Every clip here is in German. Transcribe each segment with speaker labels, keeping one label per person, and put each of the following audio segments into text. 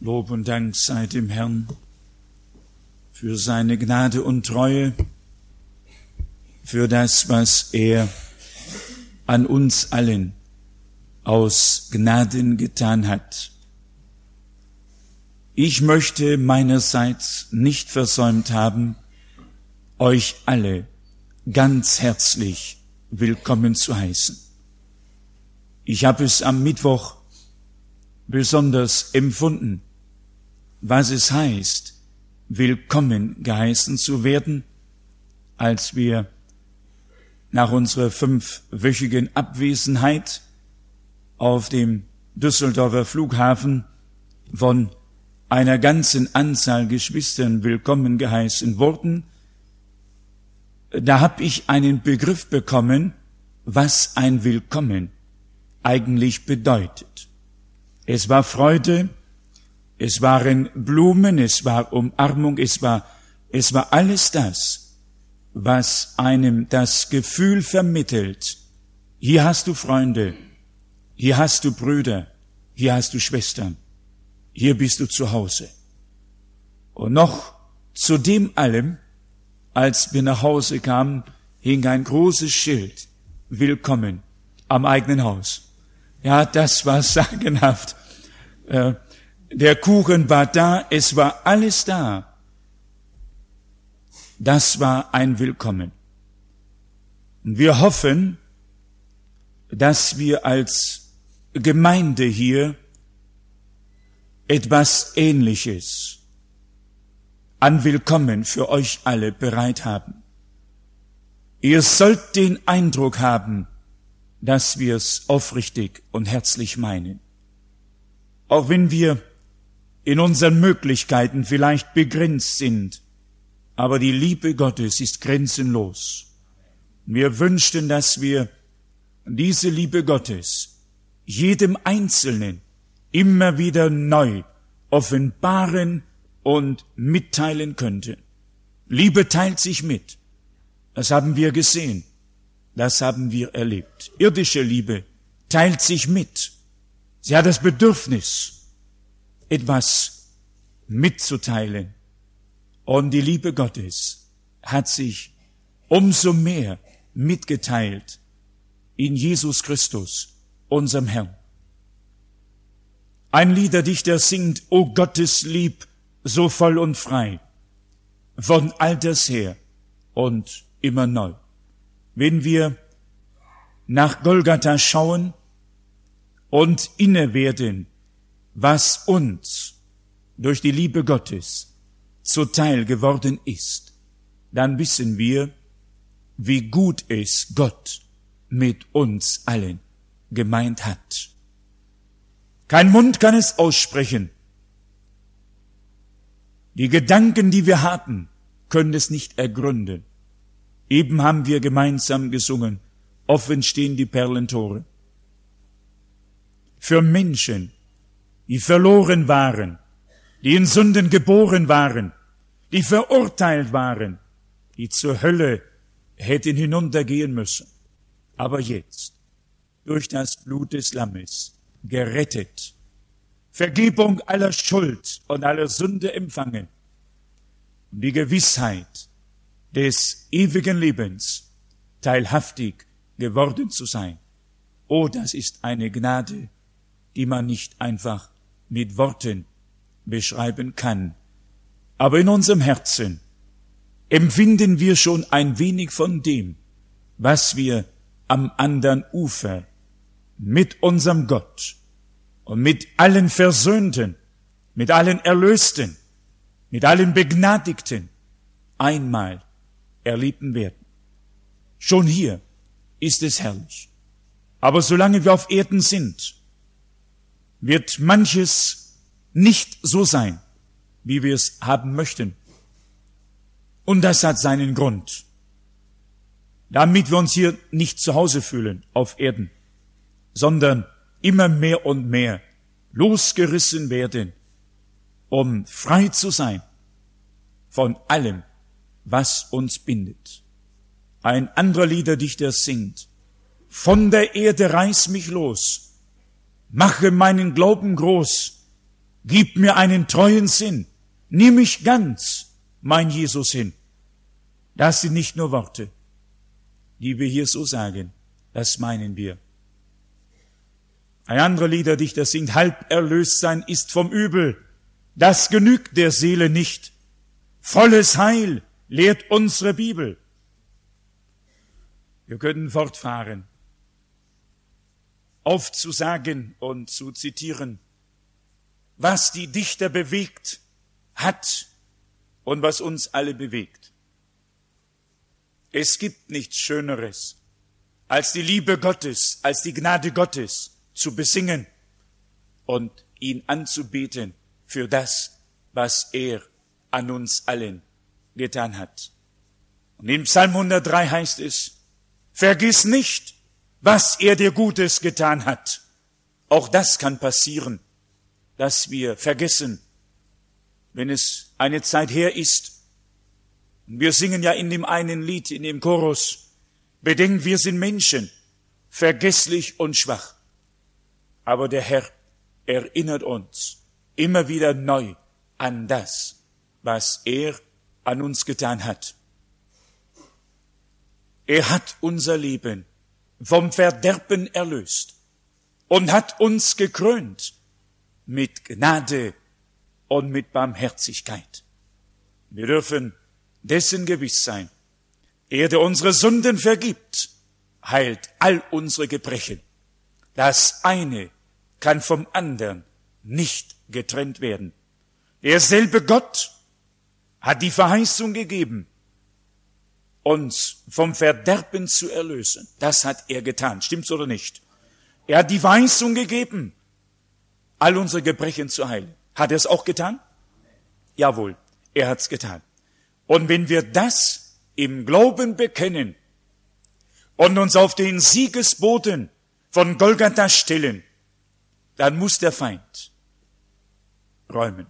Speaker 1: Lob und Dank sei dem Herrn für seine Gnade und Treue, für das, was er an uns allen aus Gnaden getan hat. Ich möchte meinerseits nicht versäumt haben, euch alle ganz herzlich willkommen zu heißen. Ich habe es am Mittwoch besonders empfunden, was es heißt, willkommen geheißen zu werden, als wir nach unserer 5-wöchigen Abwesenheit auf dem Düsseldorfer Flughafen von einer ganzen Anzahl Geschwistern willkommen geheißen wurden. Da habe ich einen Begriff bekommen, was ein Willkommen eigentlich bedeutet. Es war Freude, es waren Blumen, es war Umarmung, es war alles das, was einem das Gefühl vermittelt, hier hast du Freunde, hier hast du Brüder, hier hast du Schwestern, hier bist du zu Hause. Und noch zu dem allem, als wir nach Hause kamen, hing ein großes Schild, willkommen am eigenen Haus. Ja, das war sagenhaft. Der Kuchen war da, es war alles da. Das war ein Willkommen. Und wir hoffen, dass wir als Gemeinde hier etwas Ähnliches an Willkommen für euch alle bereit haben. Ihr sollt den Eindruck haben, dass wir es aufrichtig und herzlich meinen. Auch wenn wir in unseren Möglichkeiten vielleicht begrenzt sind, aber die Liebe Gottes ist grenzenlos. Wir wünschten, dass wir diese Liebe Gottes jedem Einzelnen immer wieder neu offenbaren und mitteilen könnten. Liebe teilt sich mit. Das haben wir gesehen. Das haben wir erlebt. Irdische Liebe teilt sich mit. Sie hat das Bedürfnis, etwas mitzuteilen. Und die Liebe Gottes hat sich umso mehr mitgeteilt in Jesus Christus, unserem Herrn. Ein Liederdichter singt, O Gottes Lieb, so voll und frei, von alters her und immer neu. Wenn wir nach Golgatha schauen und inne werden, was uns durch die Liebe Gottes zuteil geworden ist, dann wissen wir, wie gut es Gott mit uns allen gemeint hat. Kein Mund kann es aussprechen. Die Gedanken, die wir haben, können es nicht ergründen. Eben haben wir gemeinsam gesungen, offen stehen die Perlentore. Für Menschen, die verloren waren, die in Sünden geboren waren, die verurteilt waren, die zur Hölle hätten hinuntergehen müssen, aber jetzt, durch das Blut des Lammes, gerettet, Vergebung aller Schuld und aller Sünde empfangen, und die Gewissheit des ewigen Lebens teilhaftig geworden zu sein. Oh, das ist eine Gnade, die man nicht einfach mit Worten beschreiben kann. Aber in unserem Herzen empfinden wir schon ein wenig von dem, was wir am anderen Ufer mit unserem Gott und mit allen Versöhnten, mit allen Erlösten, mit allen Begnadigten einmal erleben werden. Schon hier ist es herrlich. Aber solange wir auf Erden sind, wird manches nicht so sein, wie wir es haben möchten. Und das hat seinen Grund. Damit wir uns hier nicht zu Hause fühlen auf Erden, sondern immer mehr und mehr losgerissen werden, um frei zu sein von allem, was uns bindet. Ein anderer Liederdichter singt, von der Erde reiß mich los, mache meinen Glauben groß, Gib mir einen treuen Sinn. Nimm mich ganz, mein Jesus, hin. Das sind nicht nur Worte, die wir hier so sagen. Das meinen wir. Ein anderer Liederdichter singt, halb erlöst sein ist vom Übel. Das genügt der Seele nicht. Volles Heil lehrt unsere Bibel. Wir können fortfahren, aufzusagen und zu zitieren, was die Dichter bewegt hat und was uns alle bewegt. Es gibt nichts Schöneres, als die Liebe Gottes, als die Gnade Gottes zu besingen und ihn anzubeten für das, was er an uns allen getan hat. Und im Psalm 103 heißt es, vergiss nicht, was er dir Gutes getan hat. Auch das kann passieren, dass wir vergessen, wenn es eine Zeit her ist. Wir singen ja in dem einen Lied, in dem Chorus, bedenkt, wir sind Menschen, vergesslich und schwach. Aber der Herr erinnert uns immer wieder neu an das, was er an uns getan hat. Er hat unser Leben vom Verderben erlöst und hat uns gekrönt mit Gnade und mit Barmherzigkeit. Wir dürfen dessen gewiss sein. Er, der unsere Sünden vergibt, heilt all unsere Gebrechen. Das eine kann vom anderen nicht getrennt werden. Derselbe Gott hat die Verheißung gegeben, uns vom Verderben zu erlösen. Das hat er getan. Stimmt's oder nicht? Er hat die Verheißung gegeben, all unsere Gebrechen zu heilen. Hat er es auch getan? Jawohl, er hat's getan. Und wenn wir das im Glauben bekennen und uns auf den Siegesboden von Golgatha stellen, dann muss der Feind räumen.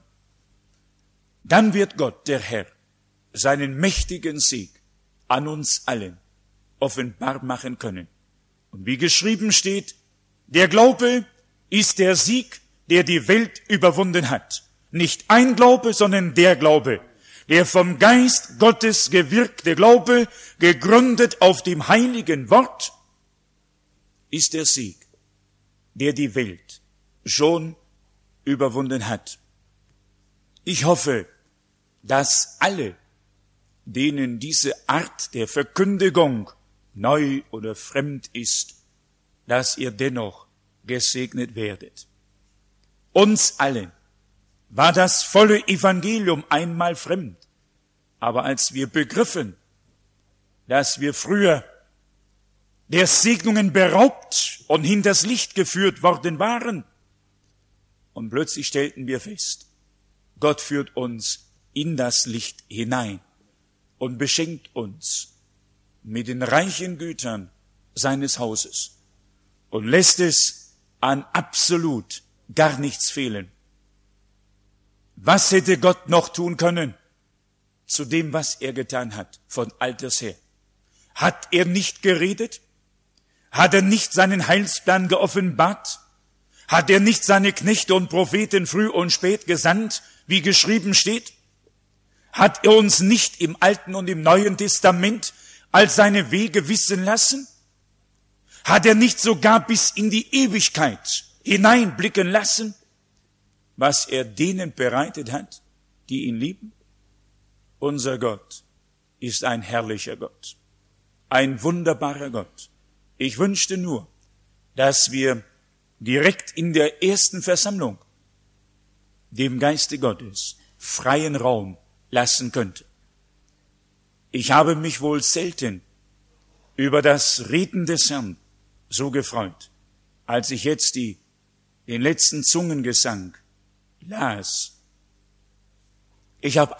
Speaker 1: Dann wird Gott, der Herr, seinen mächtigen Sieg an uns allen offenbar machen können. Und wie geschrieben steht, der Glaube ist der Sieg, der die Welt überwunden hat. Nicht ein Glaube, sondern der Glaube, der vom Geist Gottes gewirkte Glaube, gegründet auf dem heiligen Wort, ist der Sieg, der die Welt schon überwunden hat. Ich hoffe, dass alle, denen diese Art der Verkündigung neu oder fremd ist, dass ihr dennoch gesegnet werdet. Uns allen war das volle Evangelium einmal fremd, aber als wir begriffen, dass wir früher der Segnungen beraubt und hinters Licht geführt worden waren, und plötzlich stellten wir fest, Gott führt uns in das Licht hinein und beschenkt uns mit den reichen Gütern seines Hauses und lässt es an absolut gar nichts fehlen. Was hätte Gott noch tun können zu dem, was er getan hat, von alters her? Hat er nicht geredet? Hat er nicht seinen Heilsplan geoffenbart? Hat er nicht seine Knechte und Propheten früh und spät gesandt, wie geschrieben steht? Hat er uns nicht im Alten und im Neuen Testament all seine Wege wissen lassen? Hat er nicht sogar bis in die Ewigkeit hineinblicken lassen, was er denen bereitet hat, die ihn lieben? Unser Gott ist ein herrlicher Gott, ein wunderbarer Gott. Ich wünschte nur, dass wir direkt in der ersten Versammlung dem Geiste Gottes freien Raum lassen könnten. Ich habe mich wohl selten über das Reden des Herrn so gefreut, als ich jetzt den letzten Zungengesang las. Ich habe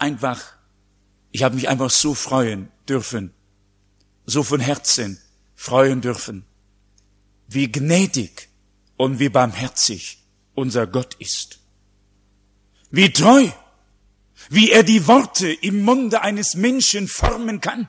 Speaker 1: mich einfach so freuen dürfen, so von Herzen freuen dürfen, wie gnädig und wie barmherzig unser Gott ist. Wie treu, wie er die Worte im Munde eines Menschen formen kann.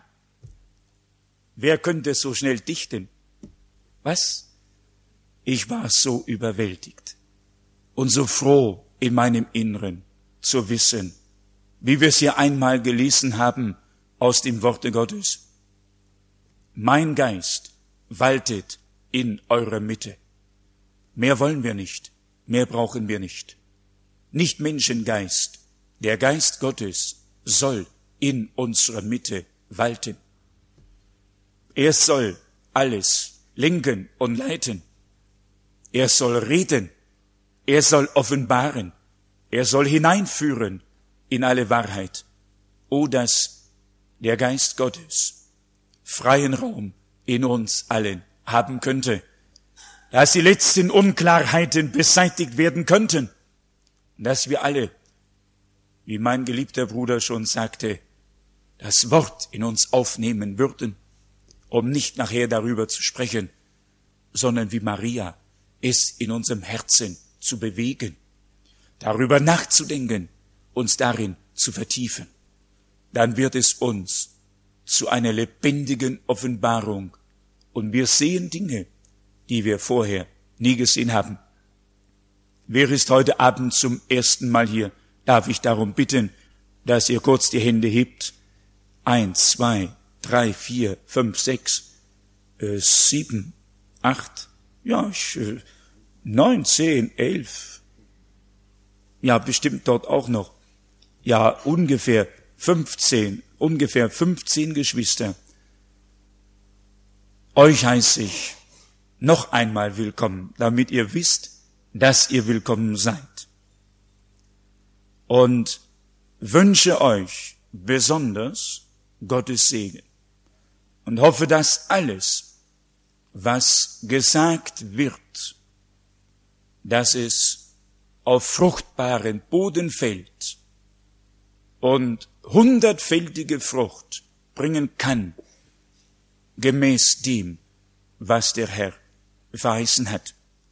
Speaker 1: Wer könnte so schnell dichten? Was? Ich war so überwältigt und so froh in meinem Inneren zu wissen, wie wir es hier einmal gelesen haben aus dem Worte Gottes. Mein Geist waltet in eurer Mitte. Mehr wollen wir nicht, mehr brauchen wir nicht. Nicht Menschengeist, der Geist Gottes soll in unserer Mitte walten. Er soll alles lenken und leiten. Er soll reden, er soll offenbaren, er soll hineinführen in alle Wahrheit. O, dass der Geist Gottes freien Raum in uns allen haben könnte, dass die letzten Unklarheiten beseitigt werden könnten, dass wir alle, wie mein geliebter Bruder schon sagte, das Wort in uns aufnehmen würden, um nicht nachher darüber zu sprechen, sondern wie Maria es in unserem Herzen zu bewegen, darüber nachzudenken, uns darin zu vertiefen. Dann wird es uns zu einer lebendigen Offenbarung und wir sehen Dinge, die wir vorher nie gesehen haben. Wer ist heute Abend zum ersten Mal hier? Darf ich darum bitten, dass ihr kurz die Hände hebt? 1, 2, 3, 4, 5, 6, 7, 8, 9, 10, 11. Ja, bestimmt dort auch noch. Ja, ungefähr 15 Geschwister. Euch heiße ich noch einmal willkommen, damit ihr wisst, dass ihr willkommen seid. Und wünsche euch besonders Gottes Segen und hoffe, dass alles, was gesagt wird, dass es auf fruchtbaren Boden fällt und 100-fältige Frucht bringen kann, gemäß dem, was der Herr verheißen hat.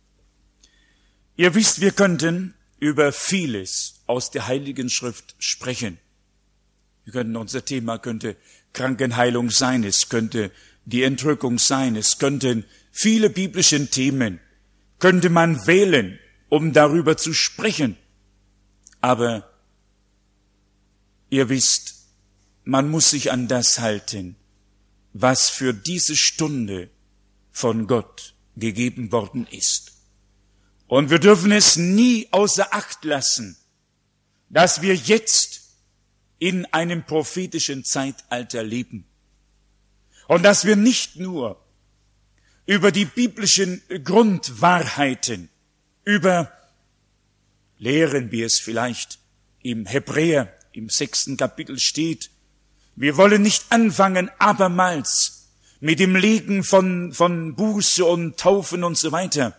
Speaker 1: Ihr wisst, wir könnten über vieles aus der Heiligen Schrift sprechen. Unser Thema könnte Krankenheilung sein, es könnte die Entrückung sein, es könnten viele biblische Themen, könnte man wählen, um darüber zu sprechen. Aber ihr wisst, man muss sich an das halten, was für diese Stunde von Gott gegeben worden ist. Und wir dürfen es nie außer Acht lassen, dass wir jetzt in einem prophetischen Zeitalter leben. Und dass wir nicht nur über die biblischen Grundwahrheiten, über Lehren, wie es vielleicht im Hebräer im 6. Kapitel steht, wir wollen nicht anfangen, abermals mit dem Legen von Buße und Taufen und so weiter,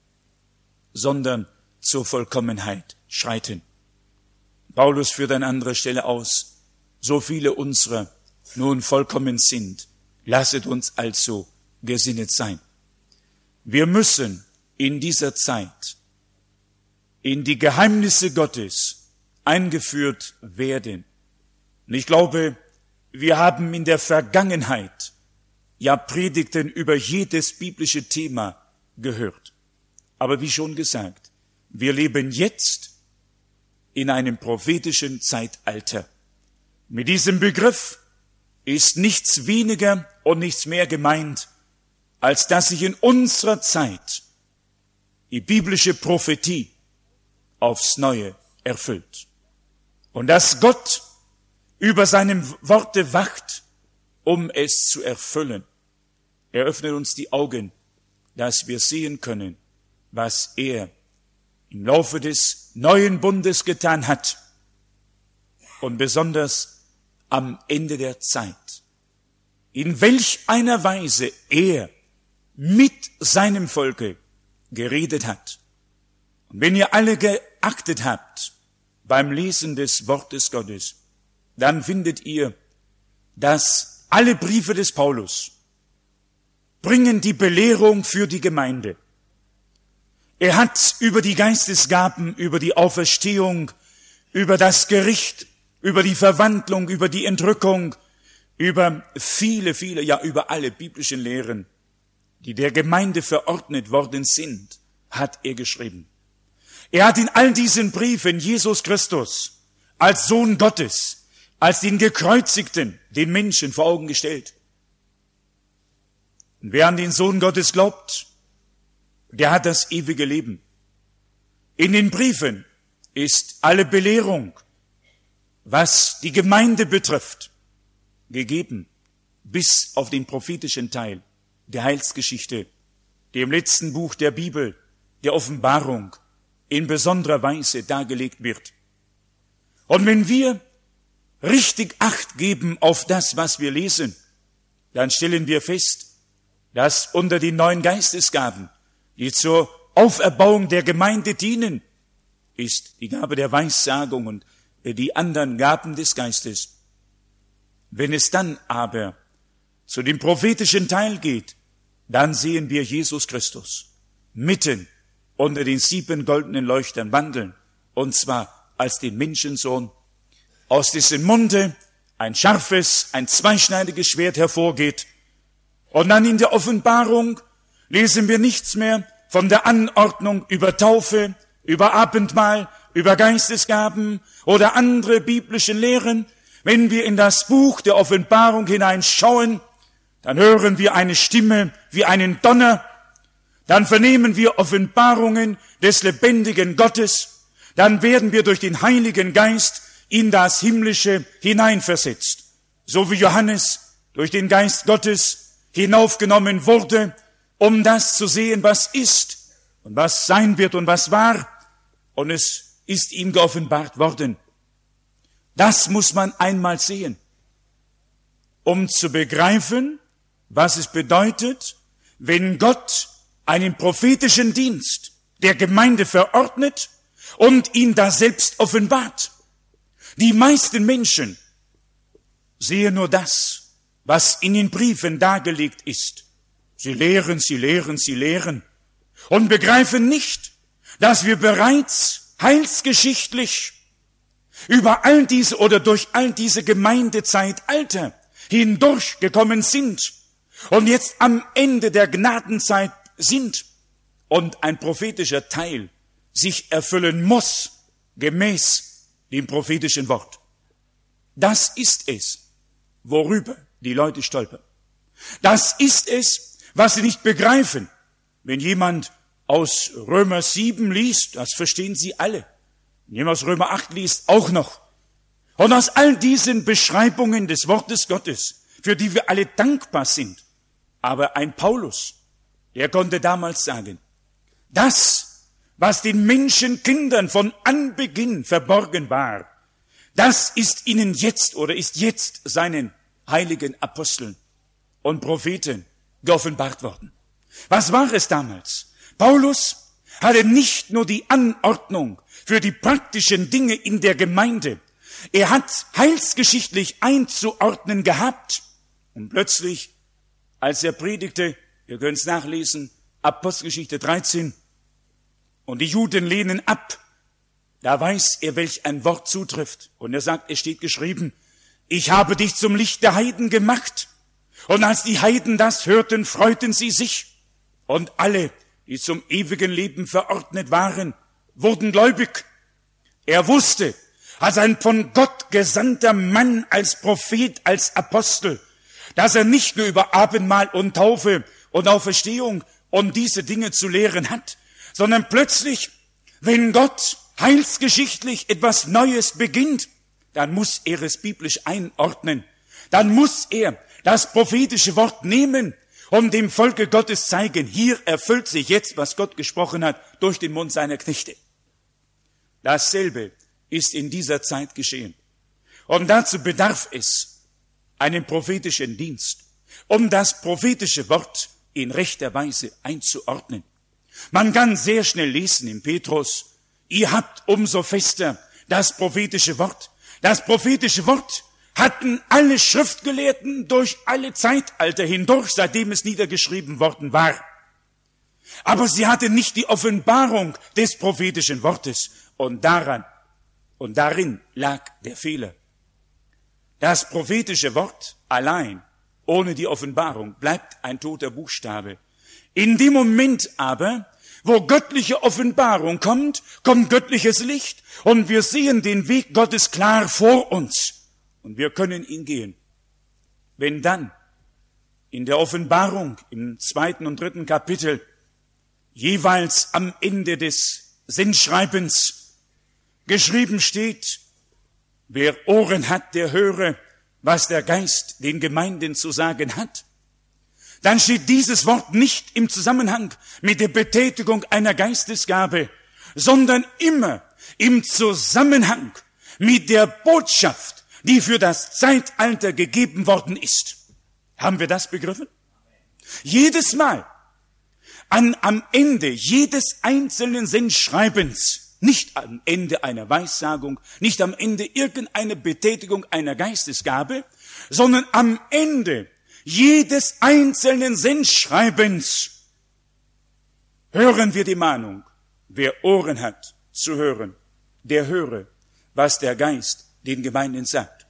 Speaker 1: sondern zur Vollkommenheit schreiten. Paulus führt an anderer Stelle aus, so viele unserer nun vollkommen sind, lasset uns also gesinnet sein. Wir müssen in dieser Zeit in die Geheimnisse Gottes eingeführt werden. Und ich glaube, wir haben in der Vergangenheit ja Predigten über jedes biblische Thema gehört. Aber wie schon gesagt, wir leben jetzt in einem prophetischen Zeitalter. Mit diesem Begriff ist nichts weniger und nichts mehr gemeint, als dass sich in unserer Zeit die biblische Prophetie aufs Neue erfüllt. Und dass Gott über seinem Worte wacht, um es zu erfüllen. Er öffnet uns die Augen, dass wir sehen können, was er im Laufe des neuen Bundes getan hat und besonders am Ende der Zeit, in welch einer Weise er mit seinem Volke geredet hat. Und wenn ihr alle geachtet habt beim Lesen des Wortes Gottes, dann findet ihr, dass alle Briefe des Paulus bringen die Belehrung für die Gemeinde. Er hat über die Geistesgaben, über die Auferstehung, über das Gericht, über die Verwandlung, über die Entrückung, über viele, ja über alle biblischen Lehren, die der Gemeinde verordnet worden sind, hat er geschrieben. Er hat in all diesen Briefen Jesus Christus als Sohn Gottes, als den Gekreuzigten, den Menschen vor Augen gestellt. Und wer an den Sohn Gottes glaubt, der hat das ewige Leben. In den Briefen ist alle Belehrung, was die Gemeinde betrifft, gegeben, bis auf den prophetischen Teil der Heilsgeschichte, der im letzten Buch der Bibel, der Offenbarung, in besonderer Weise dargelegt wird. Und wenn wir richtig Acht geben auf das, was wir lesen, dann stellen wir fest, dass unter den neuen Geistesgaben, die zur Auferbauung der Gemeinde dienen, ist die Gabe der Weissagung und die anderen Gaben des Geistes. Wenn es dann aber zu dem prophetischen Teil geht, dann sehen wir Jesus Christus mitten unter den 7 goldenen Leuchtern wandeln, und zwar als den Menschensohn, aus dessen Munde ein scharfes, ein zweischneidiges Schwert hervorgeht. Und dann in der Offenbarung lesen wir nichts mehr von der Anordnung über Taufe, über Abendmahl, über Geistesgaben oder andere biblischen Lehren. Wenn wir in das Buch der Offenbarung hineinschauen, dann hören wir eine Stimme wie einen Donner, dann vernehmen wir Offenbarungen des lebendigen Gottes, dann werden wir durch den Heiligen Geist in das Himmlische hineinversetzt, so wie Johannes durch den Geist Gottes hinaufgenommen wurde, um das zu sehen, was ist und was sein wird und was war, und es ist ihm geoffenbart worden. Das muss man einmal sehen, um zu begreifen, was es bedeutet, wenn Gott einen prophetischen Dienst der Gemeinde verordnet und ihn da selbst offenbart. Die meisten Menschen sehen nur das, was in den Briefen dargelegt ist. Sie lehren und begreifen nicht, dass wir bereits heilsgeschichtlich über all diese oder durch all diese Gemeindezeitalter hindurchgekommen sind und jetzt am Ende der Gnadenzeit sind und ein prophetischer Teil sich erfüllen muss, gemäß dem prophetischen Wort. Das ist es, worüber die Leute stolpern. Das ist es, was sie nicht begreifen. Wenn jemand aus Römer 7 liest, das verstehen sie alle. Wenn jemand aus Römer 8 liest, auch noch. Und aus all diesen Beschreibungen des Wortes Gottes, für die wir alle dankbar sind, aber ein Paulus, der konnte damals sagen, das, was den Menschenkindern von Anbeginn verborgen war, das ist ihnen jetzt oder ist jetzt seinen heiligen Aposteln und Propheten geoffenbart worden. Was war es damals? Paulus hatte nicht nur die Anordnung für die praktischen Dinge in der Gemeinde, er hat heilsgeschichtlich einzuordnen gehabt und plötzlich, als er predigte, ihr könnt es nachlesen, Apostelgeschichte 13, und die Juden lehnen ab, da weiß er, welch ein Wort zutrifft. Und er sagt, es steht geschrieben, ich habe dich zum Licht der Heiden gemacht. Und als die Heiden das hörten, freuten sie sich. Und alle, die zum ewigen Leben verordnet waren, wurden gläubig. Er wusste, als ein von Gott gesandter Mann, als Prophet, als Apostel, dass er nicht nur über Abendmahl und Taufe und Auferstehung und diese Dinge zu lehren hat, sondern plötzlich, wenn Gott heilsgeschichtlich etwas Neues beginnt, dann muss er es biblisch einordnen. Dann muss er das prophetische Wort nehmen und dem Volke Gottes zeigen, hier erfüllt sich jetzt, was Gott gesprochen hat, durch den Mund seiner Knechte. Dasselbe ist in dieser Zeit geschehen. Und dazu bedarf es einen prophetischen Dienst, um das prophetische Wort in rechter Weise einzuordnen. Man kann sehr schnell lesen im Petrus, ihr habt umso fester das prophetische Wort. Das prophetische Wort hatten alle Schriftgelehrten durch alle Zeitalter hindurch, seitdem es niedergeschrieben worden war. Aber sie hatten nicht die Offenbarung des prophetischen Wortes. Und darin lag der Fehler. Das prophetische Wort allein, ohne die Offenbarung, bleibt ein toter Buchstabe. In dem Moment aber, Wo göttliche Offenbarung kommt, kommt göttliches Licht und wir sehen den Weg Gottes klar vor uns und wir können ihn gehen. Wenn dann in der Offenbarung im 2. und 3. Kapitel jeweils am Ende des Sendschreibens geschrieben steht, wer Ohren hat, der höre, was der Geist den Gemeinden zu sagen hat, dann steht dieses Wort nicht im Zusammenhang mit der Betätigung einer Geistesgabe, sondern immer im Zusammenhang mit der Botschaft, die für das Zeitalter gegeben worden ist. Haben wir das begriffen? Jedes Mal am Ende jedes einzelnen Sendschreibens, nicht am Ende einer Weissagung, nicht am Ende irgendeiner Betätigung einer Geistesgabe, sondern am Ende jedes einzelnen Sendschreibens hören wir die Mahnung, wer Ohren hat zu hören, der höre, was der Geist den Gemeinden sagt.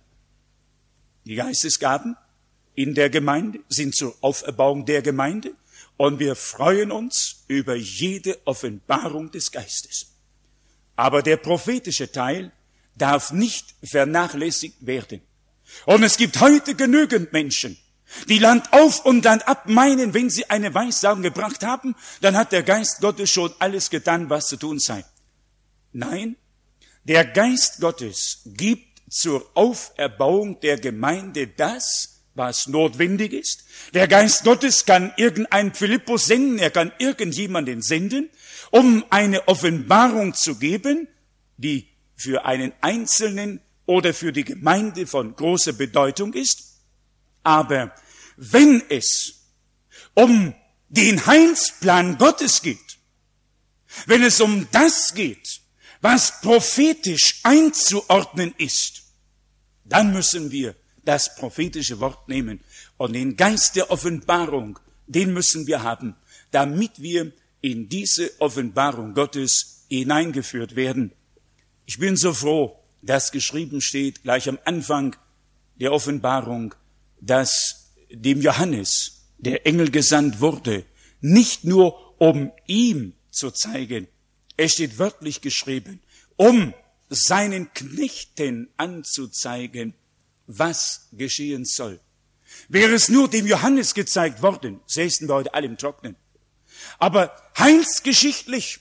Speaker 1: Die Geistesgaben in der Gemeinde sind zur Auferbauung der Gemeinde und wir freuen uns über jede Offenbarung des Geistes. Aber der prophetische Teil darf nicht vernachlässigt werden. Und es gibt heute genügend Menschen, die Land auf und Land ab meinen, wenn sie eine Weissagung gebracht haben, dann hat der Geist Gottes schon alles getan, was zu tun sei. Nein, der Geist Gottes gibt zur Auferbauung der Gemeinde das, was notwendig ist. Der Geist Gottes kann irgendeinen Philippus senden, er kann irgendjemanden senden, um eine Offenbarung zu geben, die für einen Einzelnen oder für die Gemeinde von großer Bedeutung ist. Aber wenn es um den Heilsplan Gottes geht, wenn es um das geht, was prophetisch einzuordnen ist, dann müssen wir das prophetische Wort nehmen und den Geist der Offenbarung, den müssen wir haben, damit wir in diese Offenbarung Gottes hineingeführt werden. Ich bin so froh, dass geschrieben steht, gleich am Anfang der Offenbarung, dass dem Johannes der Engel gesandt wurde, nicht nur um ihm zu zeigen, es steht wörtlich geschrieben, um seinen Knechten anzuzeigen, was geschehen soll. Wäre es nur dem Johannes gezeigt worden, säßen wir heute alle im Trocknen. Aber heilsgeschichtlich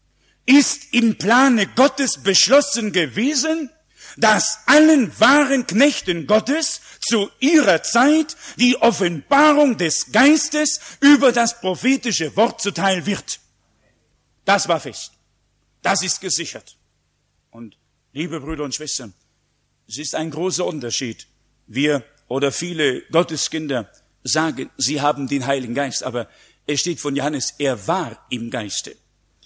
Speaker 1: ist im Plane Gottes beschlossen gewesen, dass allen wahren Knechten Gottes zu ihrer Zeit die Offenbarung des Geistes über das prophetische Wort zuteil wird. Das war fest. Das ist gesichert. Und liebe Brüder und Schwestern, es ist ein großer Unterschied. Wir oder viele Gotteskinder sagen, sie haben den Heiligen Geist, aber es steht von Johannes, er war im Geiste.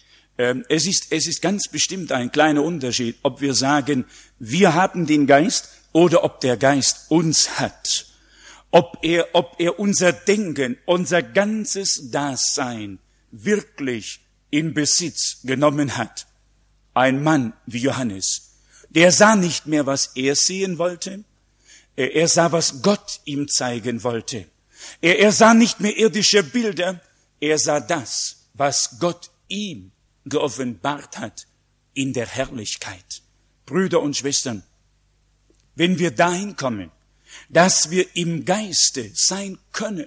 Speaker 1: Es ist ganz bestimmt ein kleiner Unterschied, ob wir sagen, wir haben den Geist oder ob der Geist uns hat. Ob er unser Denken, unser ganzes Dasein wirklich in Besitz genommen hat. Ein Mann wie Johannes, der sah nicht mehr, was er sehen wollte. Er sah, was Gott ihm zeigen wollte. Er sah nicht mehr irdische Bilder. Er sah das, was Gott ihm geoffenbart hat in der Herrlichkeit. Brüder und Schwestern, wenn wir dahin kommen, dass wir im Geiste sein können,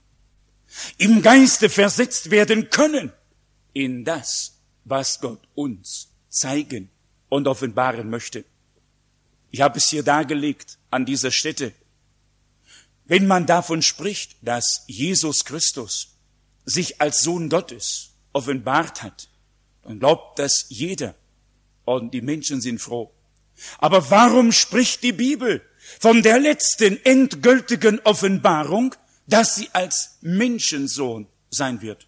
Speaker 1: im Geiste versetzt werden können in das, was Gott uns zeigen und offenbaren möchte. Ich habe es hier dargelegt an dieser Stätte. Wenn man davon spricht, dass Jesus Christus sich als Sohn Gottes offenbart hat, dann glaubt das jeder und die Menschen sind froh. Aber warum spricht die Bibel von der letzten endgültigen Offenbarung, dass sie als Menschensohn sein wird?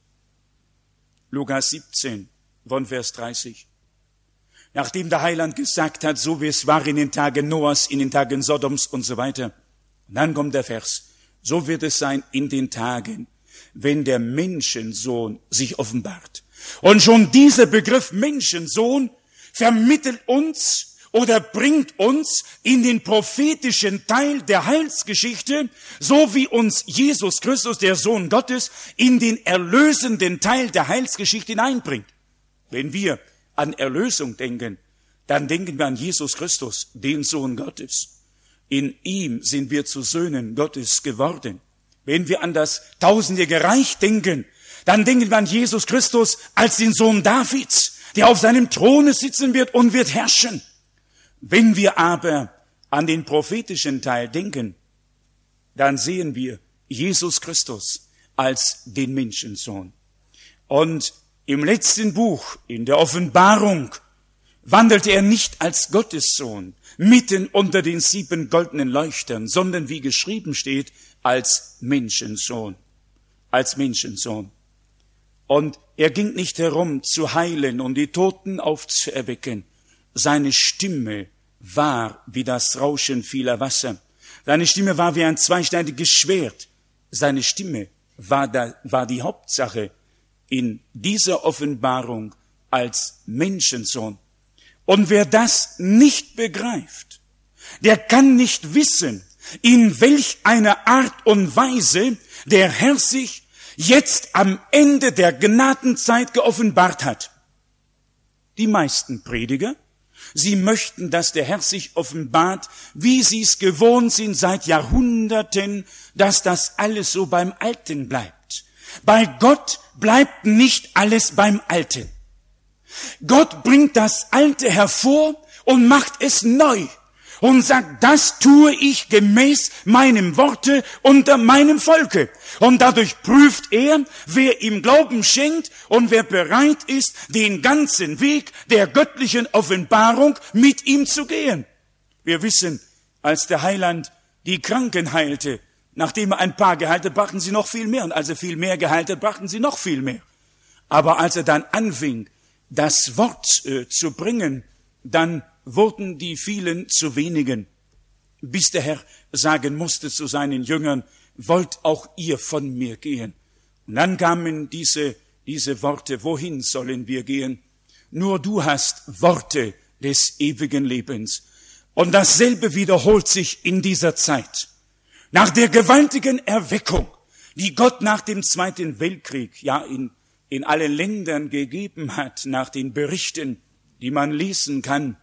Speaker 1: Lukas 17, von Vers 30. Nachdem der Heiland gesagt hat, so wie es war in den Tagen Noahs, in den Tagen Sodoms und so weiter. Und dann kommt der Vers, so wird es sein in den Tagen, wenn der Menschensohn sich offenbart. Und schon dieser Begriff Menschensohn vermittelt uns oder bringt uns in den prophetischen Teil der Heilsgeschichte, so wie uns Jesus Christus, der Sohn Gottes, in den erlösenden Teil der Heilsgeschichte hineinbringt. Wenn wir an Erlösung denken, dann denken wir an Jesus Christus, den Sohn Gottes. In ihm sind wir zu Söhnen Gottes geworden. Wenn wir an das tausendjährige Reich denken, dann denken wir an Jesus Christus als den Sohn Davids, der auf seinem Throne sitzen wird und wird herrschen. Wenn wir aber an den prophetischen Teil denken, dann sehen wir Jesus Christus als den Menschensohn. Und im letzten Buch, in der Offenbarung, wandelte er nicht als Gottessohn mitten unter den 7 goldenen Leuchtern, sondern wie geschrieben steht, als Menschensohn. Als Menschensohn. Und er ging nicht herum zu heilen und die Toten aufzuerwecken. Seine Stimme war wie das Rauschen vieler Wasser. Seine Stimme war wie ein zweischneidiges Schwert. Seine Stimme war die Hauptsache in dieser Offenbarung als Menschensohn. Und wer das nicht begreift, der kann nicht wissen, in welch einer Art und Weise der Herr sich jetzt am Ende der Gnadenzeit geoffenbart hat. Die meisten Prediger, sie möchten, dass der Herr sich offenbart, wie sie es gewohnt sind seit Jahrhunderten, dass das alles so beim Alten bleibt. Bei Gott bleibt nicht alles beim Alten. Gott bringt das Alte hervor und macht es neu und sagt, das tue ich gemäß meinem Worte unter meinem Volke. Und dadurch prüft er, wer ihm Glauben schenkt und wer bereit ist, den ganzen Weg der göttlichen Offenbarung mit ihm zu gehen. Wir wissen, als der Heiland die Kranken heilte, nachdem er ein paar geheilt hat, brachten sie noch viel mehr. Und als er viel mehr geheilt hat, brachten sie noch viel mehr. Aber als er dann anfing, das Wort zu bringen, dann wurden die vielen zu wenigen, bis der Herr sagen musste zu seinen Jüngern, wollt auch ihr von mir gehen. Und dann kamen diese Worte, wohin sollen wir gehen? Nur du hast Worte des ewigen Lebens. Und dasselbe wiederholt sich in dieser Zeit. Nach der gewaltigen Erweckung, die Gott nach dem Zweiten Weltkrieg, ja in allen Ländern gegeben hat, nach den Berichten, die man lesen kann,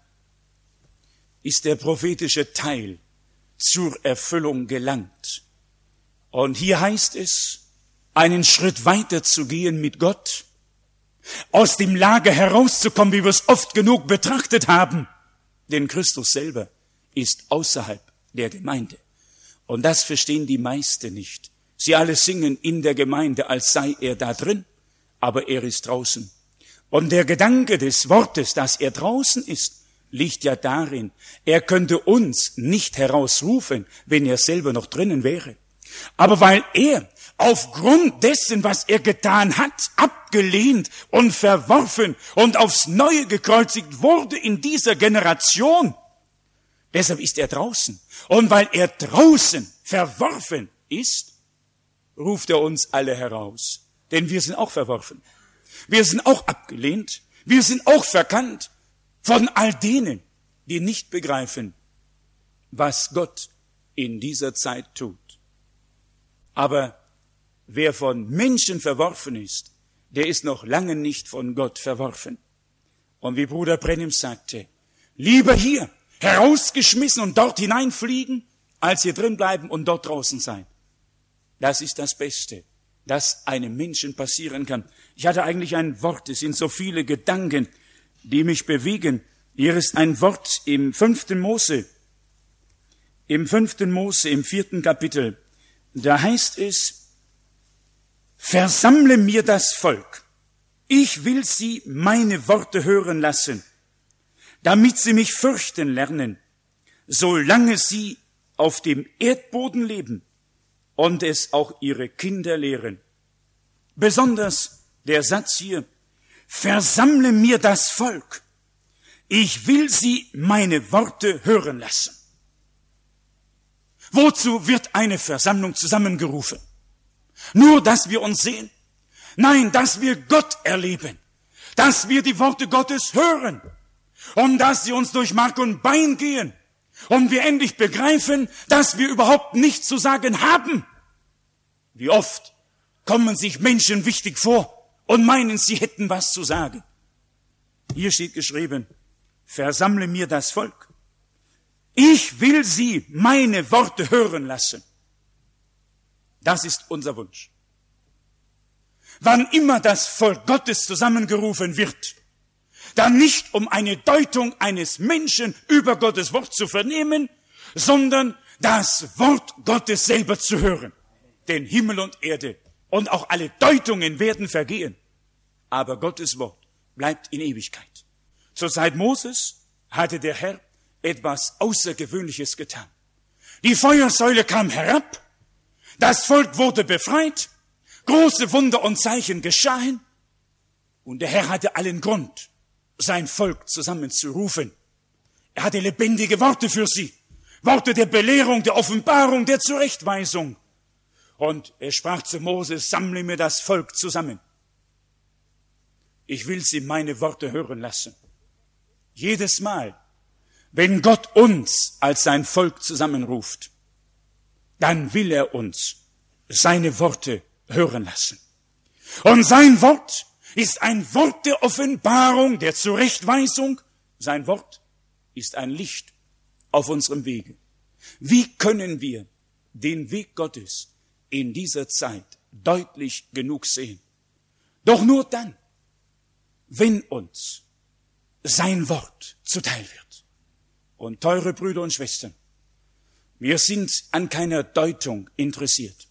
Speaker 1: ist der prophetische Teil zur Erfüllung gelangt. Und hier heißt es, einen Schritt weiter zu gehen mit Gott, aus dem Lager herauszukommen, wie wir es oft genug betrachtet haben. Denn Christus selber ist außerhalb der Gemeinde. Und das verstehen die meisten nicht. Sie alle singen in der Gemeinde, als sei er da drin, aber er ist draußen. Und der Gedanke des Wortes, dass er draußen ist, liegt ja darin, er könnte uns nicht herausrufen, wenn er selber noch drinnen wäre. Aber weil er aufgrund dessen, was er getan hat, abgelehnt und verworfen und aufs Neue gekreuzigt wurde in dieser Generation, deshalb ist er draußen. Und weil er draußen verworfen ist, ruft er uns alle heraus. Denn wir sind auch verworfen. Wir sind auch abgelehnt. Wir sind auch verkannt von all denen, die nicht begreifen, was Gott in dieser Zeit tut. Aber wer von Menschen verworfen ist, der ist noch lange nicht von Gott verworfen. Und wie Bruder Brennim sagte, lieber hier herausgeschmissen und dort hineinfliegen, als hier drin bleiben und dort draußen sein. Das ist das Beste, das einem Menschen passieren kann. Ich hatte eigentlich ein Wort, es sind so viele Gedanken, die mich bewegen. Hier ist ein Wort im 5. Mose, im 4. Kapitel. Da heißt es, versammle mir das Volk. Ich will sie meine Worte hören lassen, damit sie mich fürchten lernen, solange sie auf dem Erdboden leben und es auch ihre Kinder lehren. Besonders der Satz hier, versammle mir das Volk. Ich will sie meine Worte hören lassen. Wozu wird eine Versammlung zusammengerufen? Nur, dass wir uns sehen? Nein, dass wir Gott erleben, dass wir die Worte Gottes hören und dass sie uns durch Mark und Bein gehen und wir endlich begreifen, dass wir überhaupt nichts zu sagen haben. Wie oft kommen sich Menschen wichtig vor und meinen, sie hätten was zu sagen. Hier steht geschrieben, versammle mir das Volk. Ich will sie meine Worte hören lassen. Das ist unser Wunsch. Wann immer das Volk Gottes zusammengerufen wird, dann nicht um eine Deutung eines Menschen über Gottes Wort zu vernehmen, sondern das Wort Gottes selber zu hören. Denn Himmel und Erde und auch alle Deutungen werden vergehen, aber Gottes Wort bleibt in Ewigkeit. Zur Zeit Moses hatte der Herr etwas Außergewöhnliches getan. Die Feuersäule kam herab, das Volk wurde befreit, große Wunder und Zeichen geschahen und der Herr hatte allen Grund, sein Volk zusammenzurufen. Er hatte lebendige Worte für sie, Worte der Belehrung, der Offenbarung, der Zurechtweisung. Und er sprach zu Moses, sammle mir das Volk zusammen. Ich will sie meine Worte hören lassen. Jedes Mal, wenn Gott uns als sein Volk zusammenruft, dann will er uns seine Worte hören lassen. Und sein Wort ist ein Wort der Offenbarung, der Zurechtweisung. Sein Wort ist ein Licht auf unserem Wege. Wie können wir den Weg Gottes in dieser Zeit deutlich genug sehen? Doch nur dann, wenn uns sein Wort zuteil wird. Und teure Brüder und Schwestern, wir sind an keiner Deutung interessiert.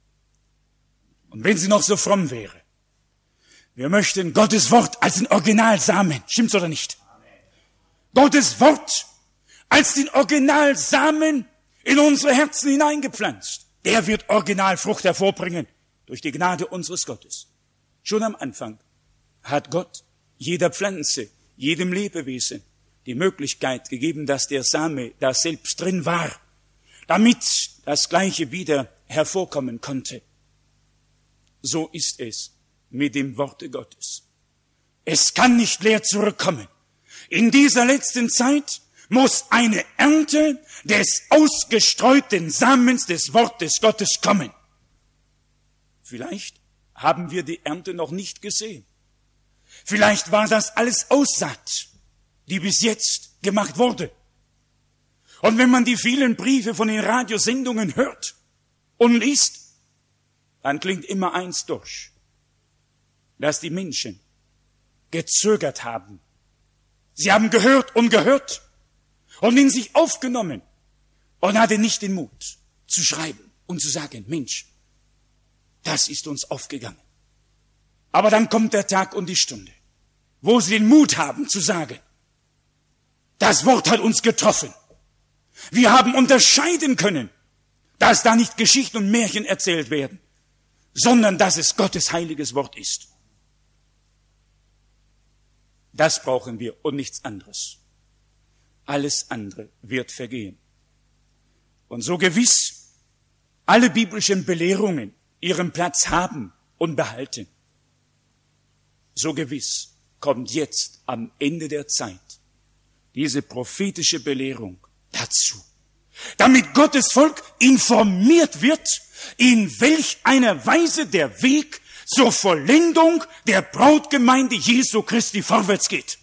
Speaker 1: Und wenn sie noch so fromm wäre, wir möchten Gottes Wort als den Originalsamen, stimmt's oder nicht? Gottes Wort als den Originalsamen in unsere Herzen hineingepflanzt. Der wird Originalfrucht hervorbringen durch die Gnade unseres Gottes. Schon am Anfang hat Gott jeder Pflanze, jedem Lebewesen die Möglichkeit gegeben, dass der Same da selbst drin war, damit das Gleiche wieder hervorkommen konnte. So ist es mit dem Worte Gottes. Es kann nicht leer zurückkommen. In dieser letzten Zeit muss eine Ernte des ausgestreuten Samens des Wortes Gottes kommen. Vielleicht haben wir die Ernte noch nicht gesehen. Vielleicht war das alles Aussaat, die bis jetzt gemacht wurde. Und wenn man die vielen Briefe von den Radiosendungen hört und liest, dann klingt immer eins durch, dass die Menschen gezögert haben. Sie haben gehört und in sich aufgenommen und hatten nicht den Mut zu schreiben und zu sagen, Mensch, das ist uns aufgegangen. Aber dann kommt der Tag und die Stunde, wo sie den Mut haben zu sagen, das Wort hat uns getroffen. Wir haben unterscheiden können, dass da nicht Geschichten und Märchen erzählt werden, sondern dass es Gottes heiliges Wort ist. Das brauchen wir und nichts anderes. Alles andere wird vergehen. Und so gewiss alle biblischen Belehrungen ihren Platz haben und behalten, so gewiss kommt jetzt am Ende der Zeit diese prophetische Belehrung dazu, damit Gottes Volk informiert wird, in welch einer Weise der Weg zur Vollendung der Brautgemeinde Jesu Christi vorwärts geht.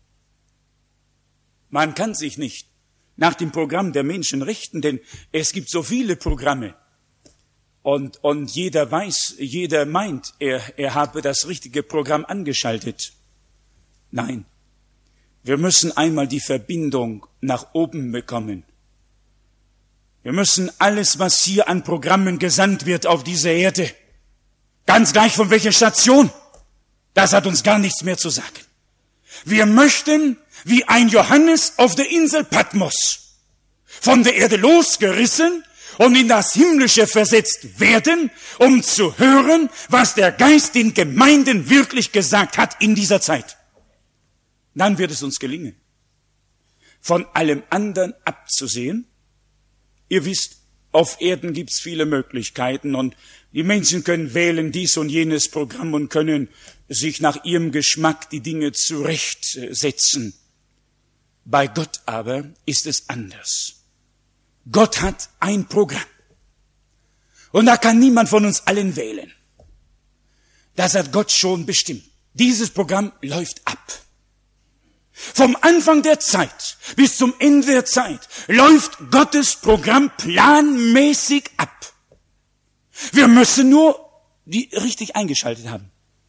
Speaker 1: Man kann sich nicht nach dem Programm der Menschen richten, denn es gibt so viele Programme. Und jeder weiß, jeder meint, er habe das richtige Programm angeschaltet. Nein, wir müssen einmal die Verbindung nach oben bekommen. Wir müssen alles, was hier an Programmen gesandt wird auf dieser Erde, ganz gleich von welcher Station, das hat uns gar nichts mehr zu sagen. Wir möchten, wie ein Johannes auf der Insel Patmos, von der Erde losgerissen und in das Himmlische versetzt werden, um zu hören, was der Geist den Gemeinden wirklich gesagt hat in dieser Zeit. Dann wird es uns gelingen, von allem anderen abzusehen. Ihr wisst, auf Erden gibt's viele Möglichkeiten und die Menschen können wählen dies und jenes Programm und können sich nach ihrem Geschmack die Dinge zurechtsetzen. Bei Gott aber ist es anders. Gott hat ein Programm. Und da kann niemand von uns allen wählen. Das hat Gott schon bestimmt. Dieses Programm läuft ab. Vom Anfang der Zeit bis zum Ende der Zeit läuft Gottes Programm planmäßig ab. Wir müssen nur die richtig eingeschaltet haben.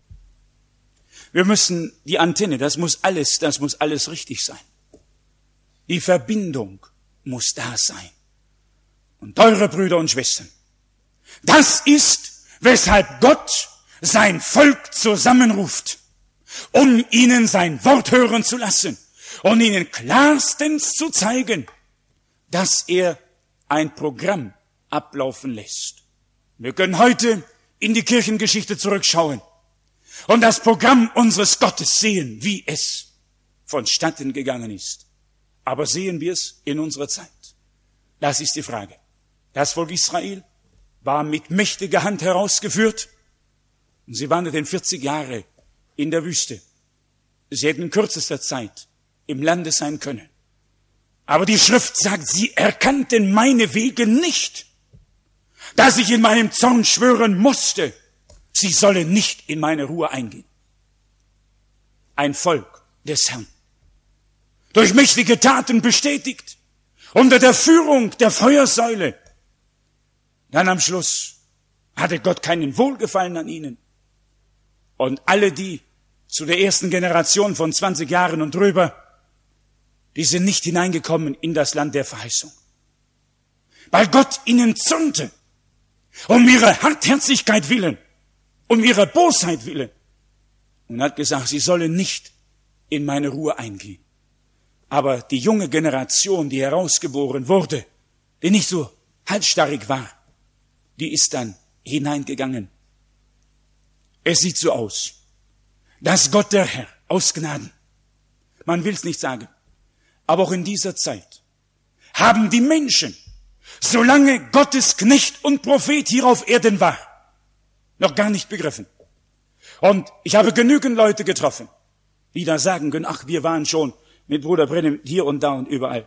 Speaker 1: Wir müssen die Antenne, das muss alles richtig sein. Die Verbindung muss da sein. Und teure Brüder und Schwestern, das ist, weshalb Gott sein Volk zusammenruft, um ihnen sein Wort hören zu lassen und ihnen klarstens zu zeigen, dass er ein Programm ablaufen lässt. Wir können heute in die Kirchengeschichte zurückschauen und das Programm unseres Gottes sehen, wie es vonstatten gegangen ist. Aber sehen wir es in unserer Zeit? Das ist die Frage. Das Volk Israel war mit mächtiger Hand herausgeführt und sie wanderten 40 Jahre in der Wüste. Sie hätten in kürzester Zeit im Lande sein können. Aber die Schrift sagt, sie erkannten meine Wege nicht, dass ich in meinem Zorn schwören musste, sie sollen nicht in meine Ruhe eingehen. Ein Volk des Herrn, durch mächtige Taten bestätigt, unter der Führung der Feuersäule. Dann am Schluss hatte Gott keinen Wohlgefallen an ihnen. Und alle, die zu der ersten Generation von 20 Jahren und drüber, die sind nicht hineingekommen in das Land der Verheißung. Weil Gott ihnen zürnte, um ihre Hartherzigkeit willen, um ihre Bosheit willen. Und hat gesagt, sie sollen nicht in meine Ruhe eingehen. Aber die junge Generation, die herausgeboren wurde, die nicht so halsstarrig war, die ist dann hineingegangen. Es sieht so aus, dass Gott der Herr aus Gnaden, man will es nicht sagen, aber auch in dieser Zeit haben die Menschen, solange Gottes Knecht und Prophet hier auf Erden war, noch gar nicht begriffen. Und ich habe genügend Leute getroffen, die da sagen können, ach, wir waren schon mit Bruder Brennem hier und da und überall.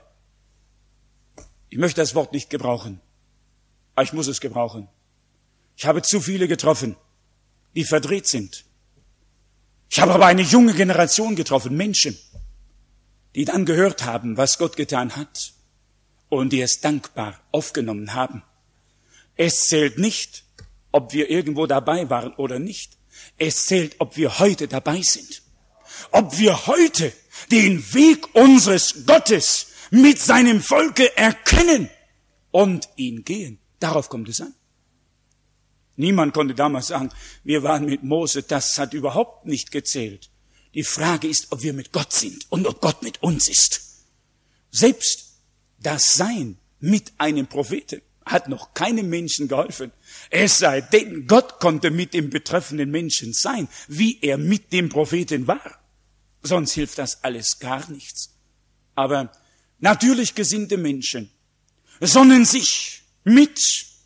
Speaker 1: Ich möchte das Wort nicht gebrauchen, aber ich muss es gebrauchen. Ich habe zu viele getroffen, die verdreht sind. Ich habe aber eine junge Generation getroffen, Menschen, die dann gehört haben, was Gott getan hat und die es dankbar aufgenommen haben. Es zählt nicht, ob wir irgendwo dabei waren oder nicht. Es zählt, ob wir heute dabei sind. Ob wir heute den Weg unseres Gottes mit seinem Volke erkennen und ihn gehen. Darauf kommt es an. Niemand konnte damals sagen, wir waren mit Mose, das hat überhaupt nicht gezählt. Die Frage ist, ob wir mit Gott sind und ob Gott mit uns ist. Selbst das Sein mit einem Propheten hat noch keinem Menschen geholfen. Es sei denn, Gott konnte mit dem betreffenden Menschen sein, wie er mit dem Propheten war. Sonst hilft das alles gar nichts. Aber natürlich gesinnte Menschen sonnen sich mit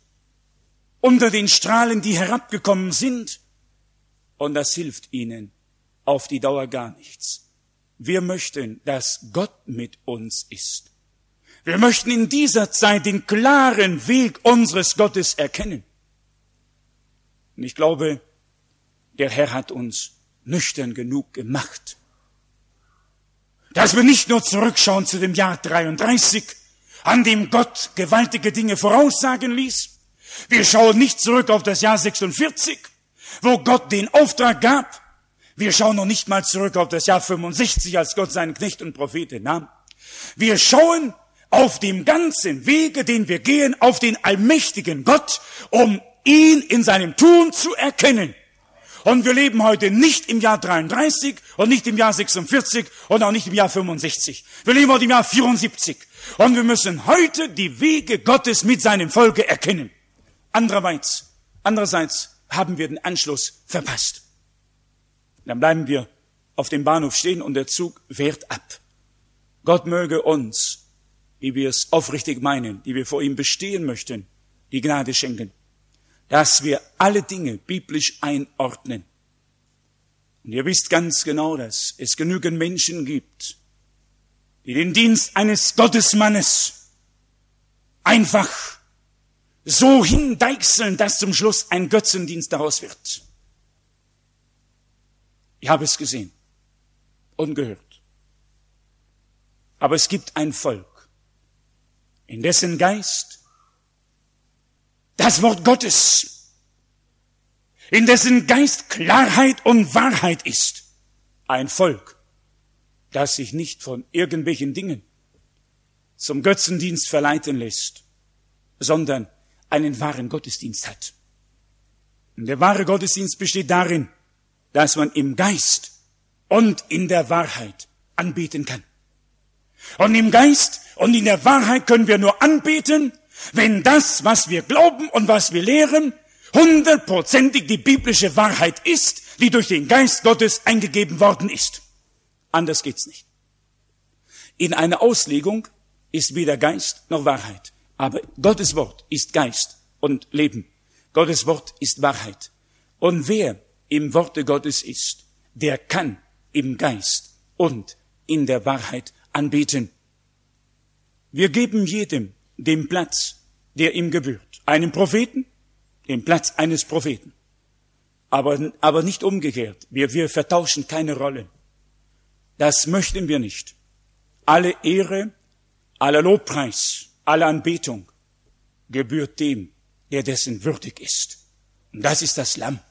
Speaker 1: unter den Strahlen, die herabgekommen sind. Und das hilft ihnen auf die Dauer gar nichts. Wir möchten, dass Gott mit uns ist. Wir möchten in dieser Zeit den klaren Weg unseres Gottes erkennen. Und ich glaube, der Herr hat uns nüchtern genug gemacht, dass wir nicht nur zurückschauen zu dem Jahr 33, an dem Gott gewaltige Dinge voraussagen ließ. Wir schauen nicht zurück auf das Jahr 46, wo Gott den Auftrag gab. Wir schauen noch nicht mal zurück auf das Jahr 65, als Gott seinen Knecht und Propheten nahm. Wir schauen auf dem ganzen Wege, den wir gehen, auf den allmächtigen Gott, um ihn in seinem Tun zu erkennen. Und wir leben heute nicht im Jahr 33 und nicht im Jahr 46 und auch nicht im Jahr 65. Wir leben heute im Jahr 74. Und wir müssen heute die Wege Gottes mit seinem Volke erkennen. Andererseits haben wir den Anschluss verpasst. Dann bleiben wir auf dem Bahnhof stehen und der Zug fährt ab. Gott möge uns, die wir es aufrichtig meinen, die wir vor ihm bestehen möchten, die Gnade schenken, dass wir alle Dinge biblisch einordnen. Und ihr wisst ganz genau, dass es genügend Menschen gibt, die den Dienst eines Gottesmannes einfach so hindeichseln, dass zum Schluss ein Götzendienst daraus wird. Ich habe es gesehen und gehört. Aber es gibt ein Volk, in dessen Geist das Wort Gottes, in dessen Geist Klarheit und Wahrheit ist. Ein Volk, das sich nicht von irgendwelchen Dingen zum Götzendienst verleiten lässt, sondern einen wahren Gottesdienst hat. Und der wahre Gottesdienst besteht darin, dass man im Geist und in der Wahrheit anbeten kann. Und im Geist und in der Wahrheit können wir nur anbeten, wenn das, was wir glauben und was wir lehren, 100%ig die biblische Wahrheit ist, die durch den Geist Gottes eingegeben worden ist. Anders geht's nicht. In einer Auslegung ist weder Geist noch Wahrheit. Aber Gottes Wort ist Geist und Leben. Gottes Wort ist Wahrheit. Und wer im Worte Gottes ist, der kann im Geist und in der Wahrheit anbeten. Wir geben jedem den Platz, der ihm gebührt. Einem Propheten, den Platz eines Propheten. Aber nicht umgekehrt. Wir vertauschen keine Rollen. Das möchten wir nicht. Alle Ehre, aller Lobpreis, alle Anbetung gebührt dem, der dessen würdig ist. Und das ist das Lamm.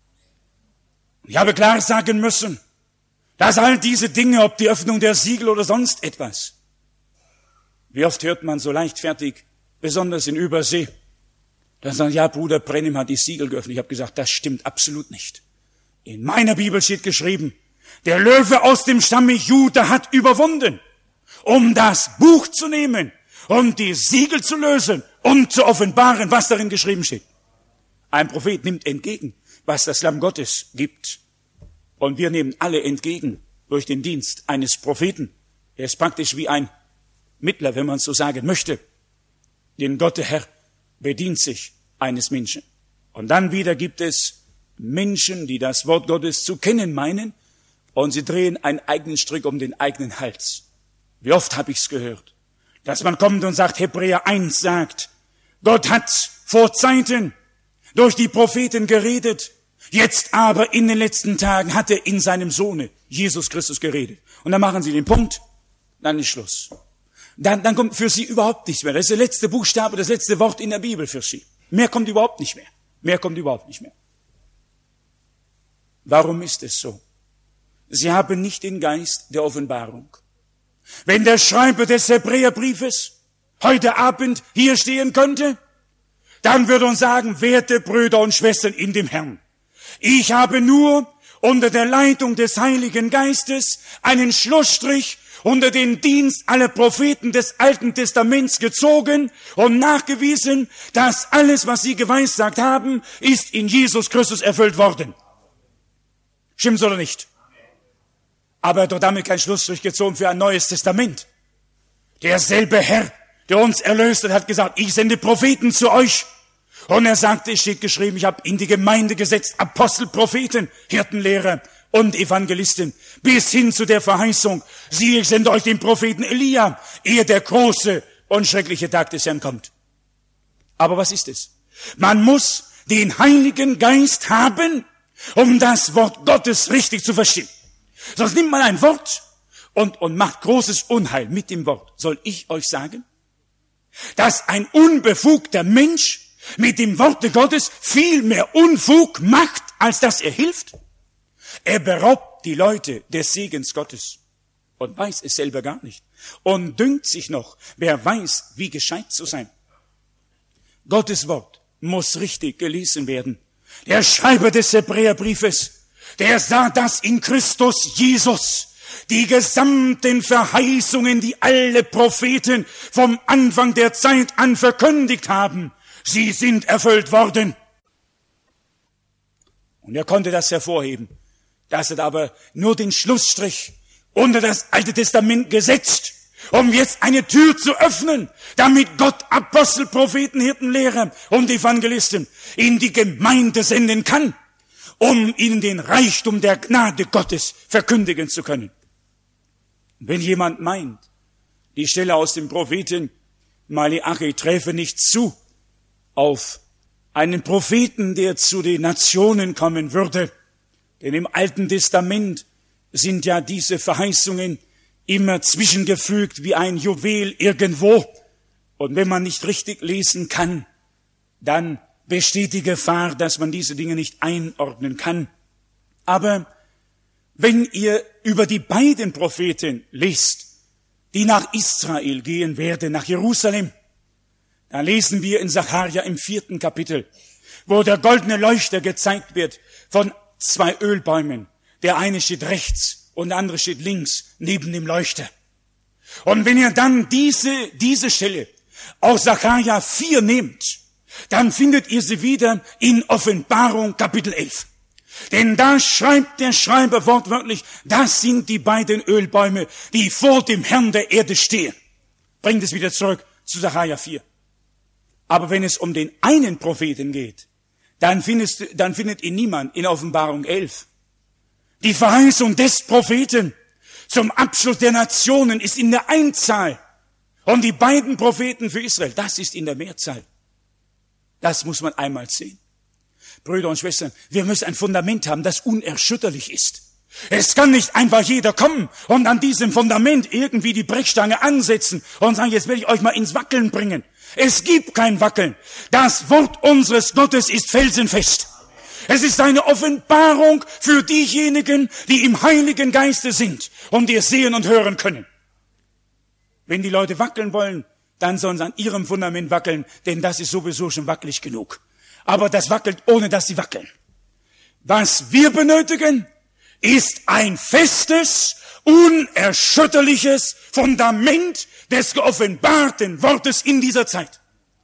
Speaker 1: Ich habe klar sagen müssen, dass all diese Dinge, ob die Öffnung der Siegel oder sonst etwas, wie oft hört man so leichtfertig, besonders in Übersee, dann sagen, ja, Bruder Brennim hat die Siegel geöffnet. Ich habe gesagt, das stimmt absolut nicht. In meiner Bibel steht geschrieben, der Löwe aus dem Stamme Juda hat überwunden, um das Buch zu nehmen, um die Siegel zu lösen, um zu offenbaren, was darin geschrieben steht. Ein Prophet nimmt entgegen, was das Lamm Gottes gibt. Und wir nehmen alle entgegen durch den Dienst eines Propheten. Er ist praktisch wie ein Mittler, wenn man es so sagen möchte. Denn Gott, der Herr, bedient sich eines Menschen. Und dann wieder gibt es Menschen, die das Wort Gottes zu kennen meinen, und sie drehen einen eigenen Strick um den eigenen Hals. Wie oft habe ich's gehört, dass man kommt und sagt, Hebräer 1 sagt, Gott hat vor Zeiten durch die Propheten geredet, jetzt aber in den letzten Tagen hat er in seinem Sohne, Jesus Christus, geredet. Und dann machen sie den Punkt, dann ist Schluss. Dann kommt für sie überhaupt nichts mehr. Das ist der letzte Buchstabe, das letzte Wort in der Bibel für sie. Mehr kommt überhaupt nicht mehr. Mehr kommt überhaupt nicht mehr. Warum ist es so? Sie haben nicht den Geist der Offenbarung. Wenn der Schreiber des Hebräerbriefes heute Abend hier stehen könnte, dann würde uns sagen, werte Brüder und Schwestern in dem Herrn, ich habe nur unter der Leitung des Heiligen Geistes einen Schlussstrich unter den Dienst aller Propheten des Alten Testaments gezogen und nachgewiesen, dass alles, was sie geweissagt haben, ist in Jesus Christus erfüllt worden. Stimmt's oder nicht? Aber er hat doch damit keinen Schlussstrich gezogen für ein neues Testament. Derselbe Herr, der uns erlöst hat, hat gesagt, ich sende Propheten zu euch. Und er sagte, es steht geschrieben, ich habe in die Gemeinde gesetzt Apostel, Propheten, Hirtenlehrer und Evangelisten, bis hin zu der Verheißung, siehe, ich sende euch den Propheten Elia, ehe der große und schreckliche Tag des Herrn kommt. Aber was ist es? Man muss den Heiligen Geist haben, um das Wort Gottes richtig zu verstehen. Sonst nimmt man ein Wort und macht großes Unheil mit dem Wort. Soll ich euch sagen, dass ein unbefugter Mensch mit dem Worte Gottes viel mehr Unfug macht, als dass er hilft? Er beraubt die Leute des Segens Gottes und weiß es selber gar nicht. Und dünkt sich noch, wer weiß, wie gescheit zu sein. Gottes Wort muss richtig gelesen werden. Der Schreiber des Hebräerbriefes, der sah, dass in Christus Jesus die gesamten Verheißungen, die alle Propheten vom Anfang der Zeit an verkündigt haben, sie sind erfüllt worden. Und er konnte das hervorheben. Das hat aber nur den Schlussstrich unter das Alte Testament gesetzt, um jetzt eine Tür zu öffnen, damit Gott Apostel, Propheten, Hirten, Lehrer und Evangelisten in die Gemeinde senden kann, um ihnen den Reichtum der Gnade Gottes verkündigen zu können. Wenn jemand meint, Die Stelle aus dem Propheten Maleachi träfe nicht zu auf einen Propheten, der zu den Nationen kommen würde. Denn im Alten Testament sind ja diese Verheißungen immer zwischengefügt wie ein Juwel irgendwo. Und wenn man nicht richtig lesen kann, dann besteht die Gefahr, dass man diese Dinge nicht einordnen kann. Aber wenn ihr über die beiden Propheten lest, die nach Israel gehen werden, nach Jerusalem, dann lesen wir in Sacharja im 4. Kapitel, wo der goldene Leuchter gezeigt wird von 2 Ölbäumen. Der eine steht rechts und der andere steht links neben dem Leuchter. Und wenn ihr dann diese Stelle aus Sacharja 4 nehmt, dann findet ihr sie wieder in Offenbarung Kapitel 11. Denn da schreibt der Schreiber wortwörtlich, das sind die beiden Ölbäume, die vor dem Herrn der Erde stehen. Bringt es wieder zurück zu Sacharja 4. Aber wenn es um den einen Propheten geht, dann findet ihn niemand in Offenbarung 11. Die Verheißung des Propheten zum Abschluss der Nationen ist in der Einzahl. Und die beiden Propheten für Israel, das ist in der Mehrzahl. Das muss man einmal sehen. Brüder und Schwestern, wir müssen ein Fundament haben, das unerschütterlich ist. Es kann nicht einfach jeder kommen und an diesem Fundament irgendwie die Brechstange ansetzen und sagen, jetzt werde ich euch mal ins Wackeln bringen. Es gibt kein Wackeln. Das Wort unseres Gottes ist felsenfest. Es ist eine Offenbarung für diejenigen, die im Heiligen Geiste sind und die es sehen und hören können. Wenn die Leute wackeln wollen, dann sollen sie an ihrem Fundament wackeln, denn das ist sowieso schon wackelig genug. Aber das wackelt, ohne dass sie wackeln. Was wir benötigen, ist ein festes, unerschütterliches Fundament des geoffenbarten Wortes in dieser Zeit.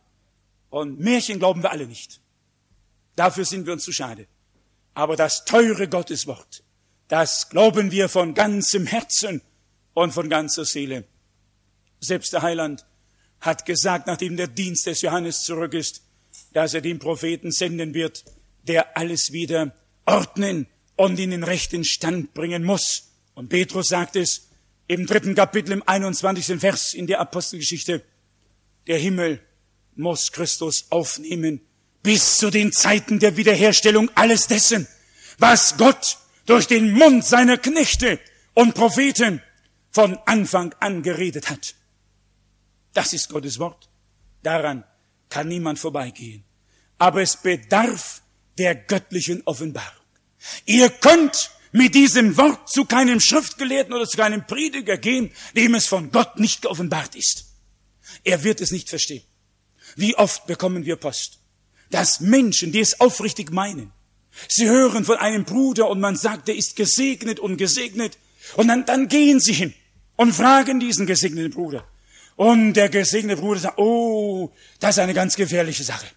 Speaker 1: Und Märchen glauben wir alle nicht. Dafür sind wir uns zu schade. Aber das teure Gotteswort, das glauben wir von ganzem Herzen und von ganzer Seele. Selbst der Heiland hat gesagt, nachdem der Dienst des Johannes zurück ist, dass er den Propheten senden wird, der alles wieder ordnen und in den rechten Stand bringen muss. Und Petrus sagt es im 3. Kapitel, im 21. Vers in der Apostelgeschichte, der Himmel muss Christus aufnehmen bis zu den Zeiten der Wiederherstellung alles dessen, was Gott durch den Mund seiner Knechte und Propheten von Anfang an geredet hat. Das ist Gottes Wort. Daran kann niemand vorbeigehen. Aber es bedarf der göttlichen Offenbarung. Ihr könnt mit diesem Wort zu keinem Schriftgelehrten oder zu keinem Prediger gehen, dem es von Gott nicht geoffenbart ist. Er wird es nicht verstehen. Wie oft bekommen wir Post, dass Menschen, die es aufrichtig meinen, sie hören von einem Bruder und man sagt, der ist gesegnet und gesegnet, und dann gehen sie hin und fragen diesen gesegneten Bruder. Und der gesegnete Bruder sagt, oh, das ist eine ganz gefährliche Sache.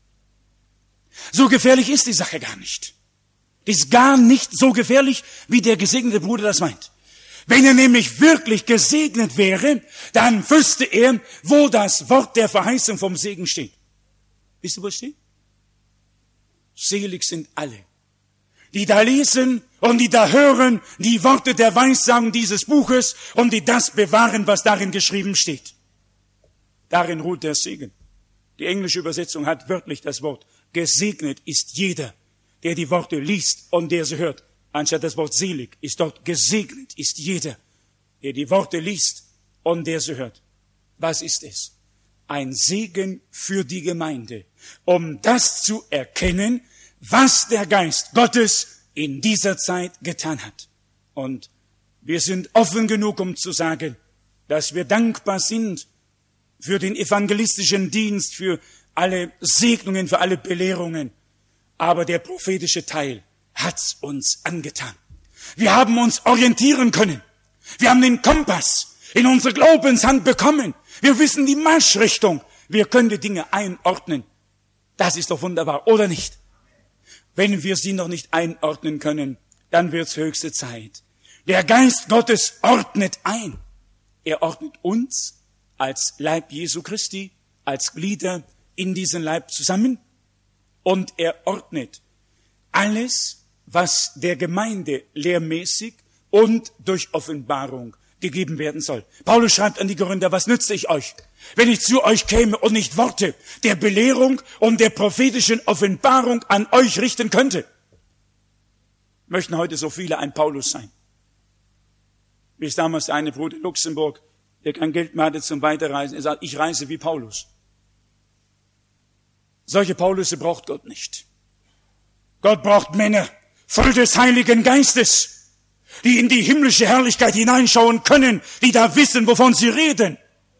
Speaker 1: So gefährlich ist die Sache gar nicht. Die ist gar nicht so gefährlich, wie der gesegnete Bruder das meint. Wenn er nämlich wirklich gesegnet wäre, dann wüsste er, wo das Wort der Verheißung vom Segen steht. Wisst ihr, wo es steht? Selig sind alle, die da lesen und die da hören die Worte der Weissagung dieses Buches und die das bewahren, was darin geschrieben steht. Darin ruht der Segen. Die englische Übersetzung hat wörtlich das Wort, gesegnet ist jeder, der die Worte liest und der sie hört. Anstatt das Wort selig ist dort, gesegnet ist jeder, der die Worte liest und der sie hört. Was ist es? Ein Segen für die Gemeinde, um das zu erkennen, was der Geist Gottes in dieser Zeit getan hat. Und wir sind offen genug, um zu sagen, dass wir dankbar sind für den evangelistischen Dienst, für alle Segnungen, für alle Belehrungen. Aber der prophetische Teil hat's uns angetan. Wir haben uns orientieren können. Wir haben den Kompass in unsere Glaubenshand bekommen. Wir wissen die Marschrichtung. Wir können die Dinge einordnen. Das ist doch wunderbar, oder nicht? Wenn wir sie noch nicht einordnen können, dann wird's höchste Zeit. Der Geist Gottes ordnet ein. Er ordnet uns als Leib Jesu Christi, als Glieder in diesen Leib zusammen. Und er ordnet alles, was der Gemeinde lehrmäßig und durch Offenbarung gegeben werden soll. Paulus schreibt an die Korinther, was nütze ich euch, wenn ich zu euch käme und nicht Worte der Belehrung und der prophetischen Offenbarung an euch richten könnte? Möchten heute so viele ein Paulus sein. Wie es damals der eine Bruder in Luxemburg, der kein Geld mehr hatte zum Weiterreisen, er sagt, ich reise wie Paulus. Solche Paulusse braucht Gott nicht. Gott braucht Männer voll des Heiligen Geistes, die in die himmlische Herrlichkeit hineinschauen können, die da wissen, wovon sie reden.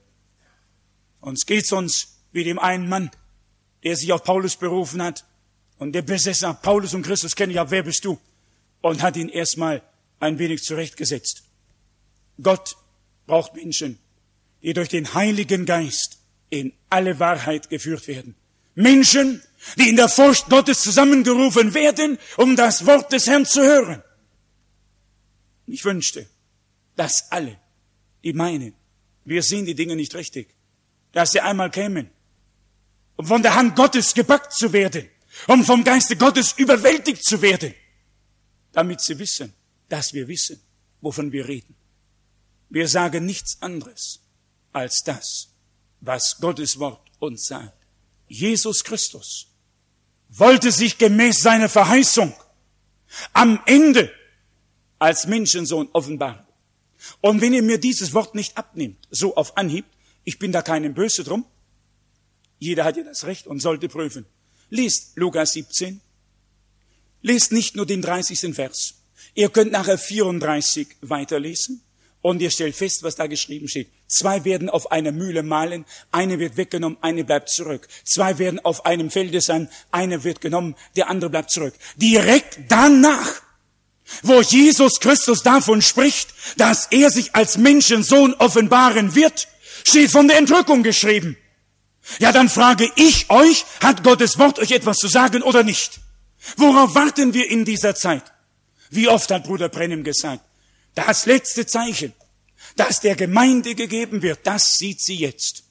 Speaker 1: Uns geht's uns wie dem einen Mann, der sich auf Paulus berufen hat und der besessen hat, Paulus und Christus kenne ich, aber wer bist du? Und hat ihn erstmal ein wenig zurechtgesetzt. Gott braucht Menschen, die durch den Heiligen Geist in alle Wahrheit geführt werden. Menschen, die in der Furcht Gottes zusammengerufen werden, um das Wort des Herrn zu hören. Ich wünschte, dass alle, die meinen, wir sehen die Dinge nicht richtig, dass sie einmal kämen, um von der Hand Gottes gepackt zu werden, um vom Geiste Gottes überwältigt zu werden, damit sie wissen, dass wir wissen, wovon wir reden. Wir sagen nichts anderes als das, was Gottes Wort uns sagt. Jesus Christus wollte sich gemäß seiner Verheißung am Ende als Menschensohn offenbaren. Und wenn ihr mir dieses Wort nicht abnimmt, so auf Anhieb, ich bin da keinem böse drum, jeder hat ja das Recht und sollte prüfen. Lest Lukas 17, lest nicht nur den 30. Vers, ihr könnt nachher 34 weiterlesen und ihr stellt fest, was da geschrieben steht. 2 werden auf einer Mühle mahlen, eine wird weggenommen, eine bleibt zurück. 2 werden auf einem Felde sein, eine wird genommen, der andere bleibt zurück. Direkt danach, wo Jesus Christus davon spricht, dass er sich als Menschensohn offenbaren wird, steht von der Entrückung geschrieben. Ja, dann frage ich euch, hat Gottes Wort euch etwas zu sagen oder nicht? Worauf warten wir in dieser Zeit? Wie oft hat Bruder Brennem gesagt, das letzte Zeichen, das der Gemeinde gegeben wird, das sieht sie jetzt.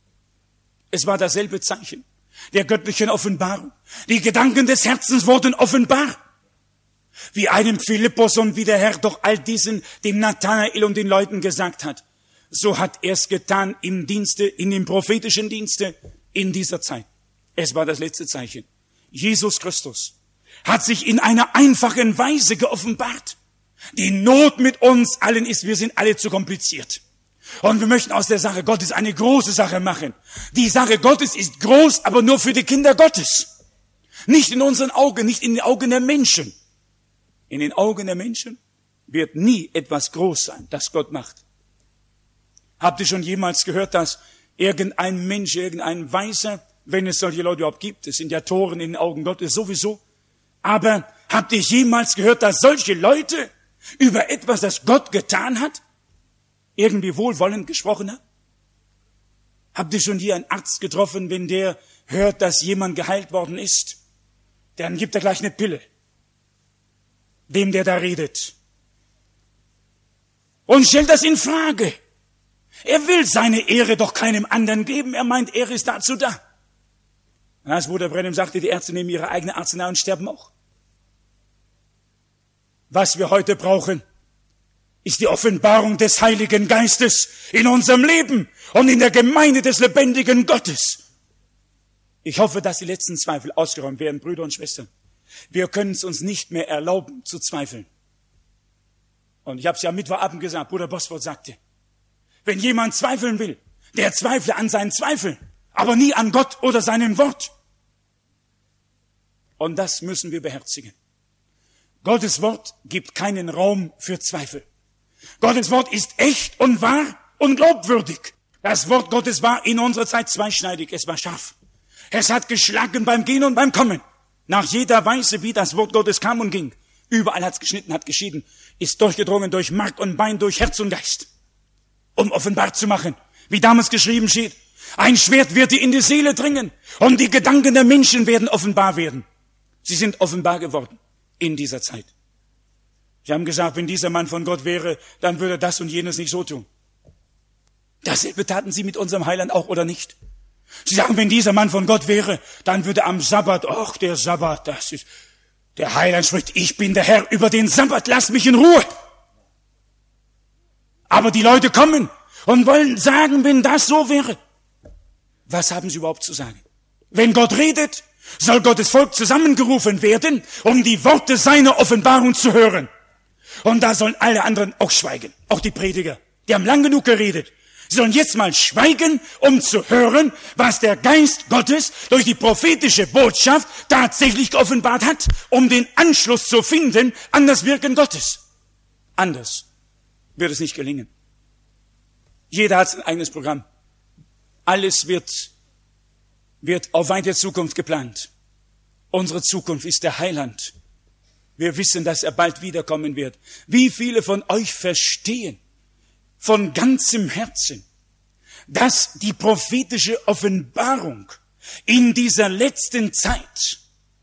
Speaker 1: Es war dasselbe Zeichen der göttlichen Offenbarung. Die Gedanken des Herzens wurden offenbar. Wie einem Philippus und wie der Herr doch all diesen, dem Nathanael und den Leuten gesagt hat. So hat er es getan im Dienste, in dem prophetischen Dienste in dieser Zeit. Es war das letzte Zeichen. Jesus Christus hat sich in einer einfachen Weise geoffenbart. Die Not mit uns allen ist, wir sind alle zu kompliziert. Und wir möchten aus der Sache Gottes eine große Sache machen. Die Sache Gottes ist groß, aber nur für die Kinder Gottes. Nicht in unseren Augen, nicht in den Augen der Menschen. In den Augen der Menschen wird nie etwas groß sein, das Gott macht. Habt ihr schon jemals gehört, dass irgendein Mensch, irgendein Weiser, wenn es solche Leute überhaupt gibt, es sind ja Toren in den Augen Gottes sowieso, aber habt ihr jemals gehört, dass solche Leute über etwas, das Gott getan hat, irgendwie wohlwollend gesprochen haben? Habt ihr schon hier einen Arzt getroffen, wenn der hört, dass jemand geheilt worden ist? Dann gibt er gleich eine Pille, dem der da redet. Und stellt das in Frage. Er will seine Ehre doch keinem anderen geben. Er meint, Ehre ist dazu da. Als Bruder Brennem sagte, die Ärzte nehmen ihre eigene Arznei und sterben auch. Was wir heute brauchen, ist die Offenbarung des Heiligen Geistes in unserem Leben und in der Gemeinde des lebendigen Gottes. Ich hoffe, dass die letzten Zweifel ausgeräumt werden, Brüder und Schwestern. Wir können es uns nicht mehr erlauben, zu zweifeln. Und ich habe es ja am Mittwochabend gesagt, Bruder Bosworth sagte, wenn jemand zweifeln will, der zweifle an seinen Zweifeln, aber nie an Gott oder seinem Wort. Und das müssen wir beherzigen. Gottes Wort gibt keinen Raum für Zweifel. Gottes Wort ist echt und wahr und glaubwürdig. Das Wort Gottes war in unserer Zeit zweischneidig, es war scharf. Es hat geschlagen beim Gehen und beim Kommen. Nach jeder Weise, wie das Wort Gottes kam und ging. Überall hat es geschnitten, hat geschieden, ist durchgedrungen durch Mark und Bein, durch Herz und Geist. Um offenbar zu machen, wie damals geschrieben steht, ein Schwert wird dir in die Seele dringen und die Gedanken der Menschen werden offenbar werden. Sie sind offenbar geworden in dieser Zeit. Sie haben gesagt, wenn dieser Mann von Gott wäre, dann würde das und jenes nicht so tun. Dasselbe taten sie mit unserem Heiland auch, oder nicht? Sie sagen, wenn dieser Mann von Gott wäre, dann würde am Sabbat, ach, der Sabbat, das ist, der Heiland spricht, ich bin der Herr über den Sabbat, lass mich in Ruhe. Aber die Leute kommen und wollen sagen, wenn das so wäre. Was haben sie überhaupt zu sagen? Wenn Gott redet, soll Gottes Volk zusammengerufen werden, um die Worte seiner Offenbarung zu hören. Und da sollen alle anderen auch schweigen, auch die Prediger. Die haben lang genug geredet. Sie sollen jetzt mal schweigen, um zu hören, was der Geist Gottes durch die prophetische Botschaft tatsächlich geoffenbart hat, um den Anschluss zu finden an das Wirken Gottes. Anders wird es nicht gelingen. Jeder hat sein eigenes Programm. Alles wird auf weite Zukunft geplant. Unsere Zukunft ist der Heiland. Wir wissen, dass er bald wiederkommen wird. Wie viele von euch verstehen von ganzem Herzen, dass die prophetische Offenbarung in dieser letzten Zeit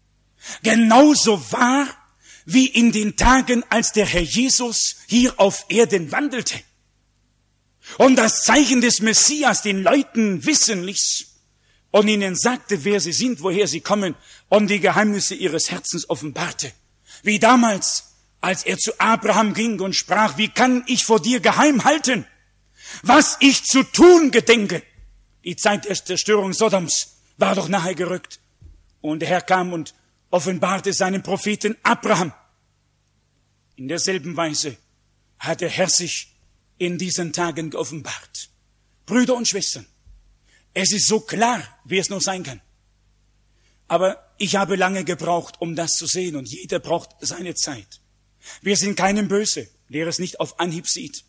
Speaker 1: genauso war, wie in den Tagen, als der Herr Jesus hier auf Erden wandelte und das Zeichen des Messias den Leuten wissen ließ und ihnen sagte, wer sie sind, woher sie kommen und die Geheimnisse ihres Herzens offenbarte. Wie damals, als er zu Abraham ging und sprach, wie kann ich vor dir geheim halten, was ich zu tun gedenke? Die Zeit der Zerstörung Sodoms war doch nahe gerückt. Und der Herr kam und offenbarte seinen Propheten Abraham. In derselben Weise hat der Herr sich in diesen Tagen geoffenbart. Brüder und Schwestern, es ist so klar, wie es nur sein kann. Aber ich habe lange gebraucht, um das zu sehen, und jeder braucht seine Zeit. Wir sind keinem böse, der es nicht auf Anhieb sieht.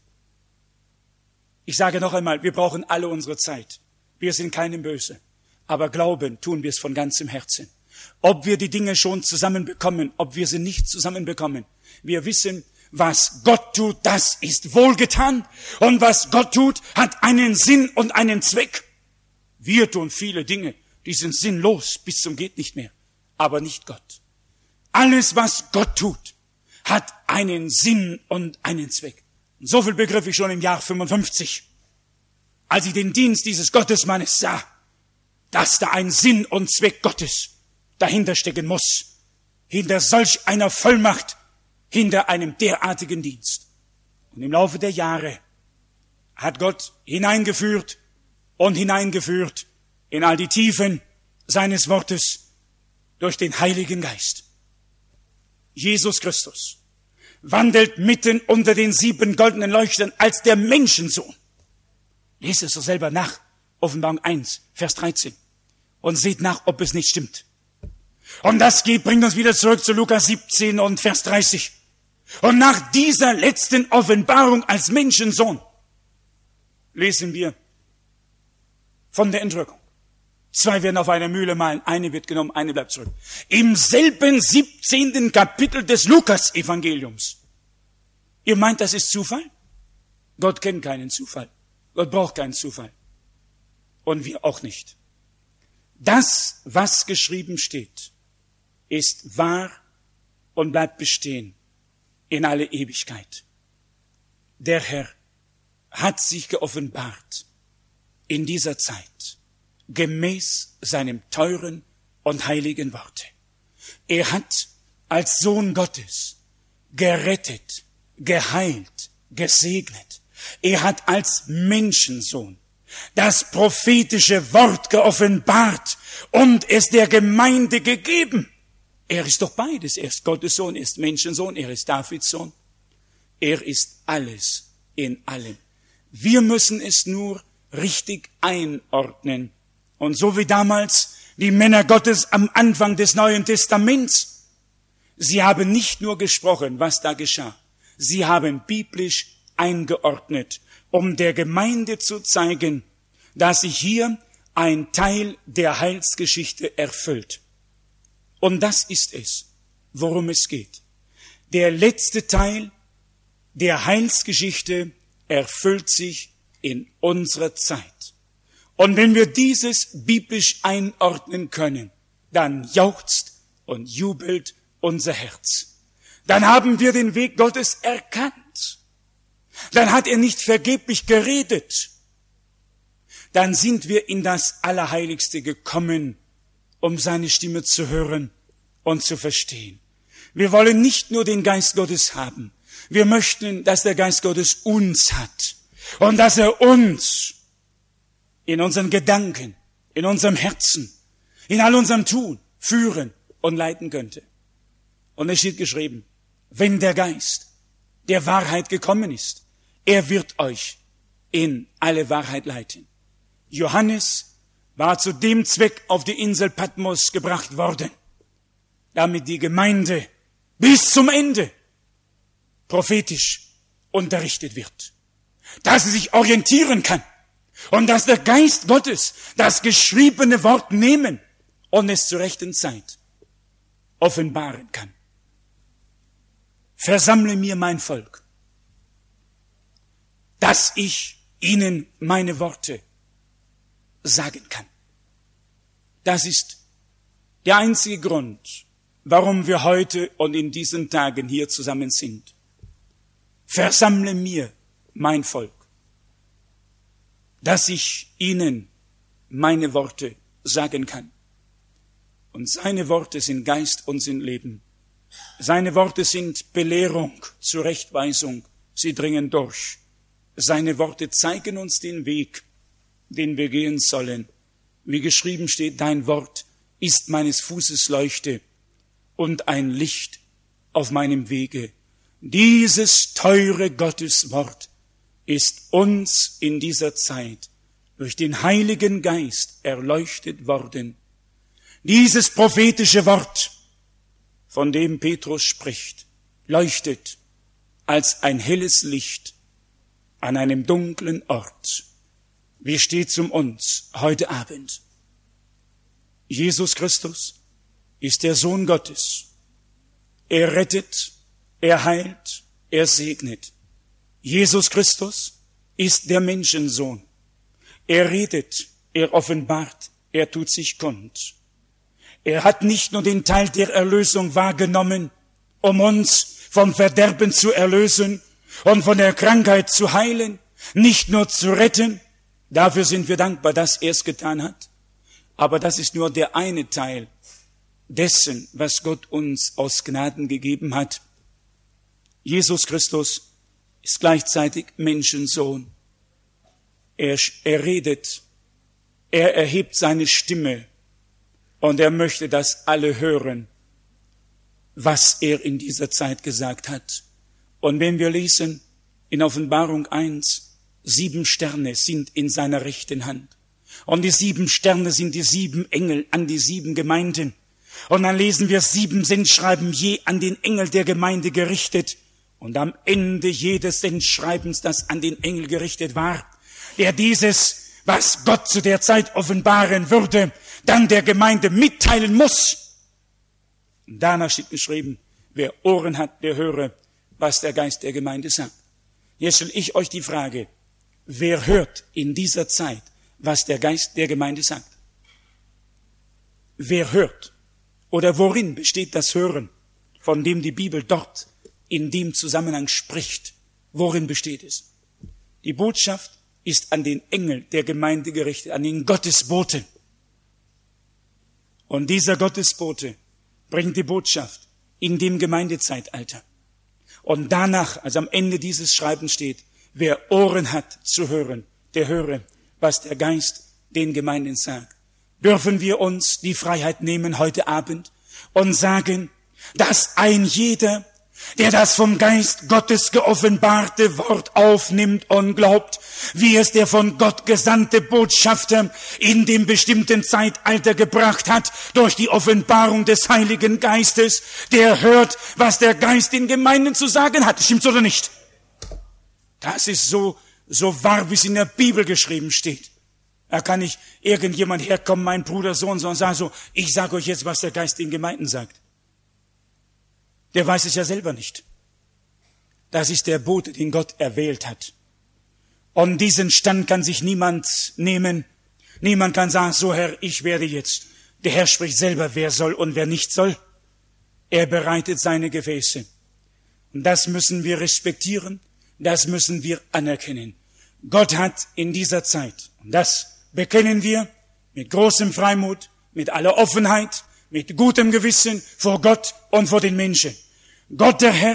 Speaker 1: Ich sage noch einmal, wir brauchen alle unsere Zeit. Wir sind keinem böse. Aber glauben tun wir es von ganzem Herzen. Ob wir die Dinge schon zusammenbekommen, ob wir sie nicht zusammenbekommen. Wir wissen, was Gott tut, das ist wohlgetan. Und was Gott tut, hat einen Sinn und einen Zweck. Wir tun viele Dinge, die sind sinnlos bis zum geht nicht mehr. Aber nicht Gott. Alles, was Gott tut, hat einen Sinn und einen Zweck. Und so viel begriff ich schon im Jahr 55, als ich den Dienst dieses Gottesmannes sah, dass da ein Sinn und Zweck Gottes dahinter stecken muss. Hinter solch einer Vollmacht, hinter einem derartigen Dienst. Und im Laufe der Jahre hat Gott hineingeführt in all die Tiefen seines Wortes durch den Heiligen Geist. Jesus Christus wandelt mitten unter den 7 goldenen Leuchtern als der Menschensohn. Lest es doch selber nach, Offenbarung 1, Vers 13, und seht nach, ob es nicht stimmt. Und das bringt uns wieder zurück zu Lukas 17 und Vers 30. Und nach dieser letzten Offenbarung als Menschensohn lesen wir von der Entrückung. 2 werden auf einer Mühle mahlen, eine wird genommen, eine bleibt zurück. Im selben 17. Kapitel des Lukas-Evangeliums. Ihr meint, das ist Zufall? Gott kennt keinen Zufall. Gott braucht keinen Zufall. Und wir auch nicht. Das, was geschrieben steht, ist wahr und bleibt bestehen in alle Ewigkeit. Der Herr hat sich geoffenbart in dieser Zeit, gemäß seinem teuren und heiligen Worte. Er hat als Sohn Gottes gerettet, geheilt, gesegnet. Er hat als Menschensohn das prophetische Wort geoffenbart und es der Gemeinde gegeben. Er ist doch beides. Er ist Gottes Sohn, er ist Menschensohn, er ist Davids Sohn. Er ist alles in allem. Wir müssen es nur richtig einordnen. Und so wie damals die Männer Gottes am Anfang des Neuen Testaments, sie haben nicht nur gesprochen, was da geschah. Sie haben biblisch eingeordnet, um der Gemeinde zu zeigen, dass sich hier ein Teil der Heilsgeschichte erfüllt. Und das ist es, worum es geht. Der letzte Teil der Heilsgeschichte erfüllt sich in unserer Zeit. Und wenn wir dieses biblisch einordnen können, dann jauchzt und jubelt unser Herz. Dann haben wir den Weg Gottes erkannt. Dann hat er nicht vergeblich geredet. Dann sind wir in das Allerheiligste gekommen, um seine Stimme zu hören und zu verstehen. Wir wollen nicht nur den Geist Gottes haben, Wir möchten, dass der Geist Gottes uns hat und dass er uns in unseren Gedanken, in unserem Herzen, in all unserem Tun führen und leiten könnte. Und es steht geschrieben, wenn der Geist der Wahrheit gekommen ist, er wird euch in alle Wahrheit leiten. Johannes war zu dem Zweck auf die Insel Patmos gebracht worden, damit die Gemeinde bis zum Ende prophetisch unterrichtet wird, dass sie sich orientieren kann und dass der Geist Gottes das geschriebene Wort nehmen und es zur rechten Zeit offenbaren kann. Versammle mir mein Volk, dass ich ihnen meine Worte sagen kann. Das ist der einzige Grund, warum wir heute und in diesen Tagen hier zusammen sind. Versammle mir mein Volk, dass ich ihnen meine Worte sagen kann. Und seine Worte sind Geist und sind Leben. Seine Worte sind Belehrung, Zurechtweisung. Sie dringen durch. Seine Worte zeigen uns den Weg, den wir gehen sollen. Wie geschrieben steht, dein Wort ist meines Fußes Leuchte und ein Licht auf meinem Wege. Dieses teure Gotteswort ist uns in dieser Zeit durch den Heiligen Geist erleuchtet worden. Dieses prophetische Wort, von dem Petrus spricht, leuchtet als ein helles Licht an einem dunklen Ort. Wie steht's um uns heute Abend? Jesus Christus ist der Sohn Gottes. Er rettet, er heilt, er segnet. Jesus Christus ist der Menschensohn. Er redet, er offenbart, er tut sich kund. Er hat nicht nur den Teil der Erlösung wahrgenommen, um uns vom Verderben zu erlösen und von der Krankheit zu heilen, nicht nur zu retten. Dafür sind wir dankbar, dass er es getan hat. Aber das ist nur der eine Teil dessen, was Gott uns aus Gnaden gegeben hat. Jesus Christus ist gleichzeitig Menschensohn. Er redet, er erhebt seine Stimme und er möchte, dass alle hören, was er in dieser Zeit gesagt hat. Und wenn wir lesen in Offenbarung 1, 7 Sterne sind in seiner rechten Hand. Und die 7 Sterne sind die 7 Engel an die 7 Gemeinden. Und dann lesen wir 7 Sendschreiben je an den Engel der Gemeinde gerichtet. Und am Ende jedes Sendschreibens, das an den Engel gerichtet war, der dieses, was Gott zu der Zeit offenbaren würde, dann der Gemeinde mitteilen muss. Und danach steht geschrieben, wer Ohren hat, der höre, was der Geist der Gemeinde sagt. Jetzt stelle ich euch die Frage, wer hört in dieser Zeit, was der Geist der Gemeinde sagt? Wer hört? Oder worin besteht das Hören, von dem die Bibel dort in dem Zusammenhang spricht? Worin besteht es? Die Botschaft ist an den Engel der Gemeinde gerichtet, an den Gottesboten. Und dieser Gottesbote bringt die Botschaft in dem Gemeindezeitalter. Und danach, also am Ende dieses Schreibens steht, wer Ohren hat zu hören, der höre, was der Geist den Gemeinden sagt. Dürfen wir uns die Freiheit nehmen heute Abend und sagen, dass ein jeder, der das vom Geist Gottes geoffenbarte Wort aufnimmt und glaubt, wie es der von Gott gesandte Botschafter in dem bestimmten Zeitalter gebracht hat, durch die Offenbarung des Heiligen Geistes, der hört, was der Geist den Gemeinden zu sagen hat. Stimmt's oder nicht? Das ist so wahr, wie es in der Bibel geschrieben steht. Da kann nicht irgendjemand herkommen, mein Bruder so und so, und sagen so, ich sage euch jetzt, was der Geist den Gemeinden sagt. Der weiß es ja selber nicht. Das ist der Bote, den Gott erwählt hat. Und diesen Stand kann sich niemand nehmen. Niemand kann sagen, so Herr, ich werde jetzt. Der Herr spricht selber, wer soll und wer nicht soll. Er bereitet seine Gefäße. Und das müssen wir respektieren, das müssen wir anerkennen. Gott hat in dieser Zeit, und das bekennen wir mit großem Freimut, mit aller Offenheit, mit gutem Gewissen vor Gott und vor den Menschen. Gott der Herr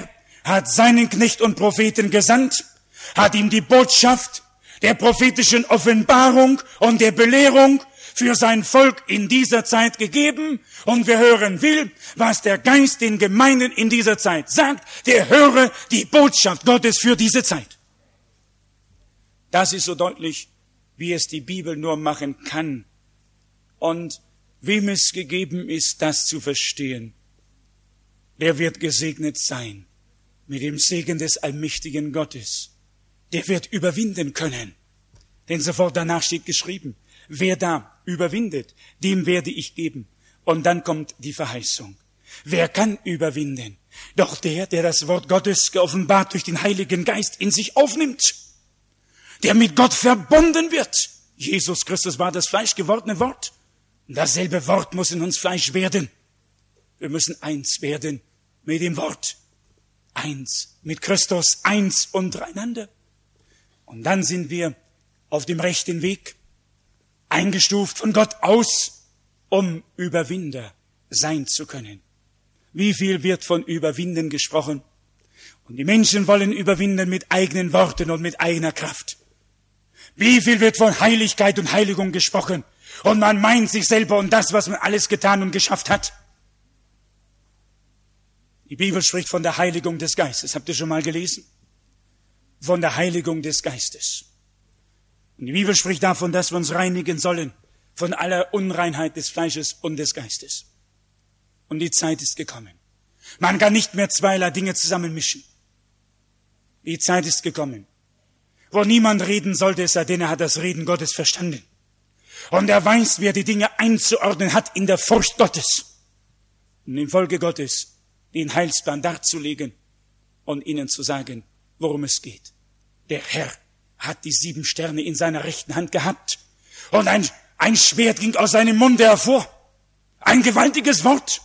Speaker 1: hat seinen Knecht und Propheten gesandt, hat ihm die Botschaft der prophetischen Offenbarung und der Belehrung für sein Volk in dieser Zeit gegeben. Und wer hören will, was der Geist den Gemeinden in dieser Zeit sagt, der höre die Botschaft Gottes für diese Zeit. Das ist so deutlich, wie es die Bibel nur machen kann. Und wem es gegeben ist, das zu verstehen, der wird gesegnet sein mit dem Segen des allmächtigen Gottes. Der wird überwinden können. Denn sofort danach steht geschrieben, wer da überwindet, dem werde ich geben. Und dann kommt die Verheißung. Wer kann überwinden? Doch der das Wort Gottes geoffenbart durch den Heiligen Geist in sich aufnimmt, der mit Gott verbunden wird. Jesus Christus war das fleischgewordene Wort. Dasselbe Wort muss in uns Fleisch werden. Wir müssen eins werden mit dem Wort. Eins mit Christus, eins untereinander. Und dann sind wir auf dem rechten Weg, eingestuft von Gott aus, um Überwinder sein zu können. Wie viel wird von Überwinden gesprochen? Und die Menschen wollen überwinden mit eigenen Worten und mit eigener Kraft. Wie viel wird von Heiligkeit und Heiligung gesprochen? Und man meint sich selber und das, was man alles getan und geschafft hat. Die Bibel spricht von der Heiligung des Geistes. Habt ihr schon mal gelesen? Von der Heiligung des Geistes. Und die Bibel spricht davon, dass wir uns reinigen sollen von aller Unreinheit des Fleisches und des Geistes. Und die Zeit ist gekommen. Man kann nicht mehr zweierlei Dinge zusammenmischen. Die Zeit ist gekommen, wo niemand reden sollte, es sei denn, er hat das Reden Gottes verstanden. Und er weiß, wie er die Dinge einzuordnen hat in der Furcht Gottes. Und im Folge Gottes den Heilsplan darzulegen und ihnen zu sagen, worum es geht. Der Herr hat die 7 Sterne in seiner rechten Hand gehabt und ein Schwert ging aus seinem Munde hervor. Ein gewaltiges Wort.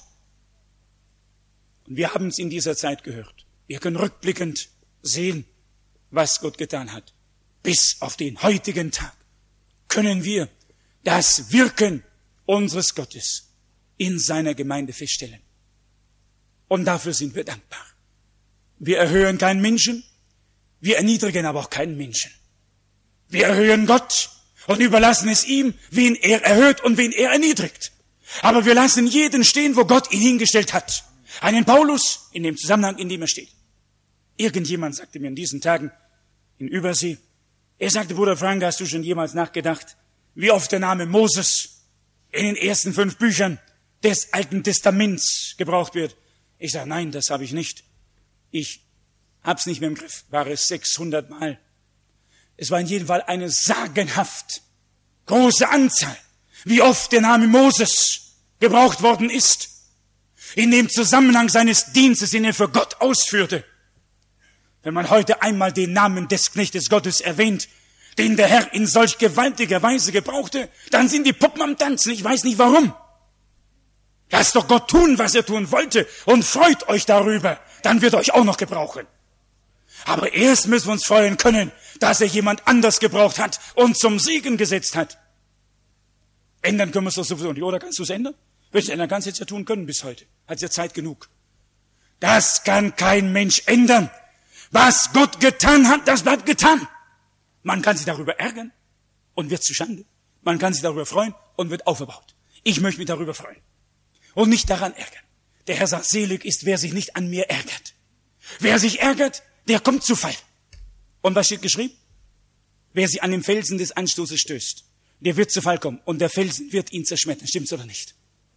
Speaker 1: Und wir haben es in dieser Zeit gehört. Wir können rückblickend sehen, was Gott getan hat. Bis auf den heutigen Tag können wir das Wirken unseres Gottes in seiner Gemeinde feststellen. Und dafür sind wir dankbar. Wir erhöhen keinen Menschen, wir erniedrigen aber auch keinen Menschen. Wir erhöhen Gott und überlassen es ihm, wen er erhöht und wen er erniedrigt. Aber wir lassen jeden stehen, wo Gott ihn hingestellt hat. Einen Paulus in dem Zusammenhang, in dem er steht. Irgendjemand sagte mir in diesen Tagen in Übersee, er sagte, Bruder Frank, hast du schon jemals nachgedacht, wie oft der Name Moses in den ersten 5 Büchern des Alten Testaments gebraucht wird? Ich sage, nein, das habe ich nicht. Ich hab's nicht mehr im Griff. War es 600 Mal. Es war in jedem Fall eine sagenhaft große Anzahl, wie oft der Name Moses gebraucht worden ist, in dem Zusammenhang seines Dienstes, den er für Gott ausführte. Wenn man heute einmal den Namen des Knechtes Gottes erwähnt, den der Herr in solch gewaltiger Weise gebrauchte, dann sind die Puppen am Tanzen. Ich weiß nicht warum. Lasst doch Gott tun, was er tun wollte und freut euch darüber. Dann wird er euch auch noch gebrauchen. Aber erst müssen wir uns freuen können, dass er jemand anders gebraucht hat und zum Segen gesetzt hat. Ändern können wir es doch sowieso nicht, oder? Kannst du es ändern? Wenn du es ändern kannst, hättest du ja tun können bis heute. Hat ja Zeit genug. Das kann kein Mensch ändern. Was Gott getan hat, das bleibt getan. Man kann sich darüber ärgern und wird zu Schande. Man kann sich darüber freuen und wird aufgebaut. Ich möchte mich darüber freuen und nicht daran ärgern. Der Herr sagt, selig ist, wer sich nicht an mir ärgert. Wer sich ärgert, der kommt zu Fall. Und was steht geschrieben? Wer sich an den Felsen des Anstoßes stößt, der wird zu Fall kommen und der Felsen wird ihn zerschmettern. Stimmt's oder nicht?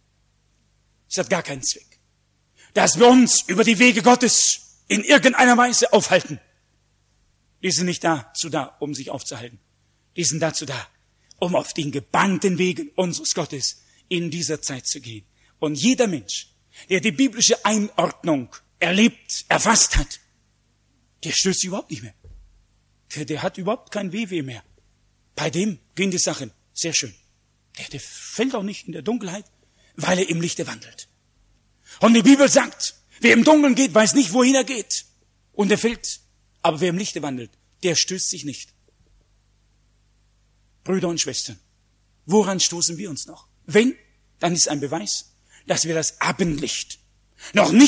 Speaker 1: Es hat gar keinen Zweck, dass wir uns über die Wege Gottes in irgendeiner Weise aufhalten. Die sind nicht dazu da, um sich aufzuhalten. Die sind dazu da, um auf den gebahnten Wegen unseres Gottes in dieser Zeit zu gehen. Und jeder Mensch, der die biblische Einordnung erlebt, erfasst hat, der stößt sich überhaupt nicht mehr. Der hat überhaupt kein Wehweh mehr. Bei dem gehen die Sachen sehr schön. Der fällt auch nicht in der Dunkelheit, weil er im Lichte wandelt. Und die Bibel sagt, wer im Dunkeln geht, weiß nicht, wohin er geht. Und er fällt. Aber wer im Lichte wandelt, der stößt sich nicht. Brüder und Schwestern, woran stoßen wir uns noch? Wenn, dann ist ein Beweis, dass wir das Abendlicht noch nicht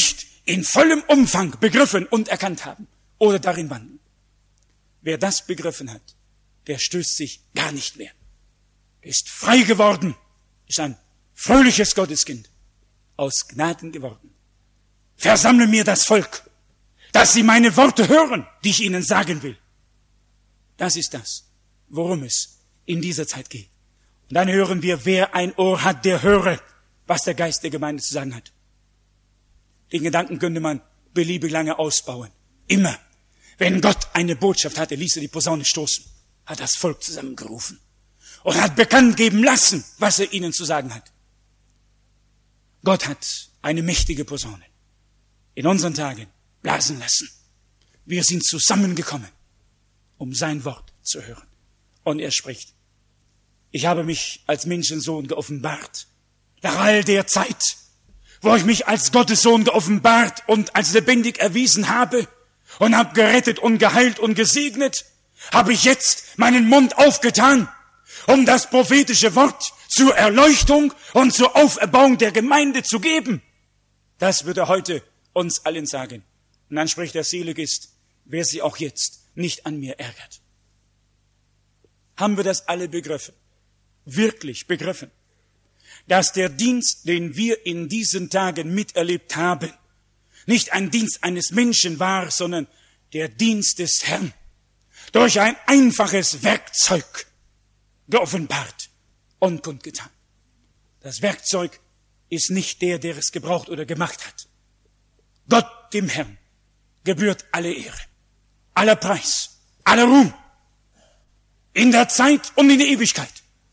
Speaker 2: in vollem Umfang begriffen und erkannt haben oder darin wandeln. Wer das begriffen hat, der stößt sich gar nicht mehr. Er ist frei geworden, ist ein fröhliches Gotteskind, aus Gnaden geworden. Versammle mir das Volk, dass sie meine Worte hören, die ich ihnen sagen will. Das ist das, worum es in dieser Zeit geht. Und dann hören wir, wer ein Ohr hat, der höre, was der Geist der Gemeinde zu sagen hat. Den Gedanken könnte man beliebig lange ausbauen. Immer, wenn Gott eine Botschaft hatte, ließ er die Posaune stoßen, hat das Volk zusammengerufen und hat bekannt geben lassen, was er ihnen zu sagen hat. Gott hat eine mächtige Posaune in unseren Tagen blasen lassen. Wir sind zusammengekommen, um sein Wort zu hören. Und er spricht: Ich habe mich als Menschensohn geoffenbart. Nach all der Zeit, wo ich mich als Gottes Sohn geoffenbart und als lebendig erwiesen habe und habe gerettet und geheilt und gesegnet, habe ich jetzt meinen Mund aufgetan, um das prophetische Wort zur Erleuchtung und zur Auferbauung der Gemeinde zu geben. Das wird er heute uns allen sagen. Und dann spricht er: Selig ist, wer sich auch jetzt nicht an mir ärgert. Haben wir das alle begriffen? Wirklich begriffen? Dass der Dienst, den wir in diesen Tagen miterlebt haben, nicht ein Dienst eines Menschen war, sondern der Dienst des Herrn, durch ein einfaches Werkzeug geoffenbart und kundgetan. Das Werkzeug ist nicht der, der es gebraucht oder gemacht hat. Gott, dem Herrn, gebührt alle Ehre, aller Preis, aller Ruhm, in der Zeit und in der Ewigkeit.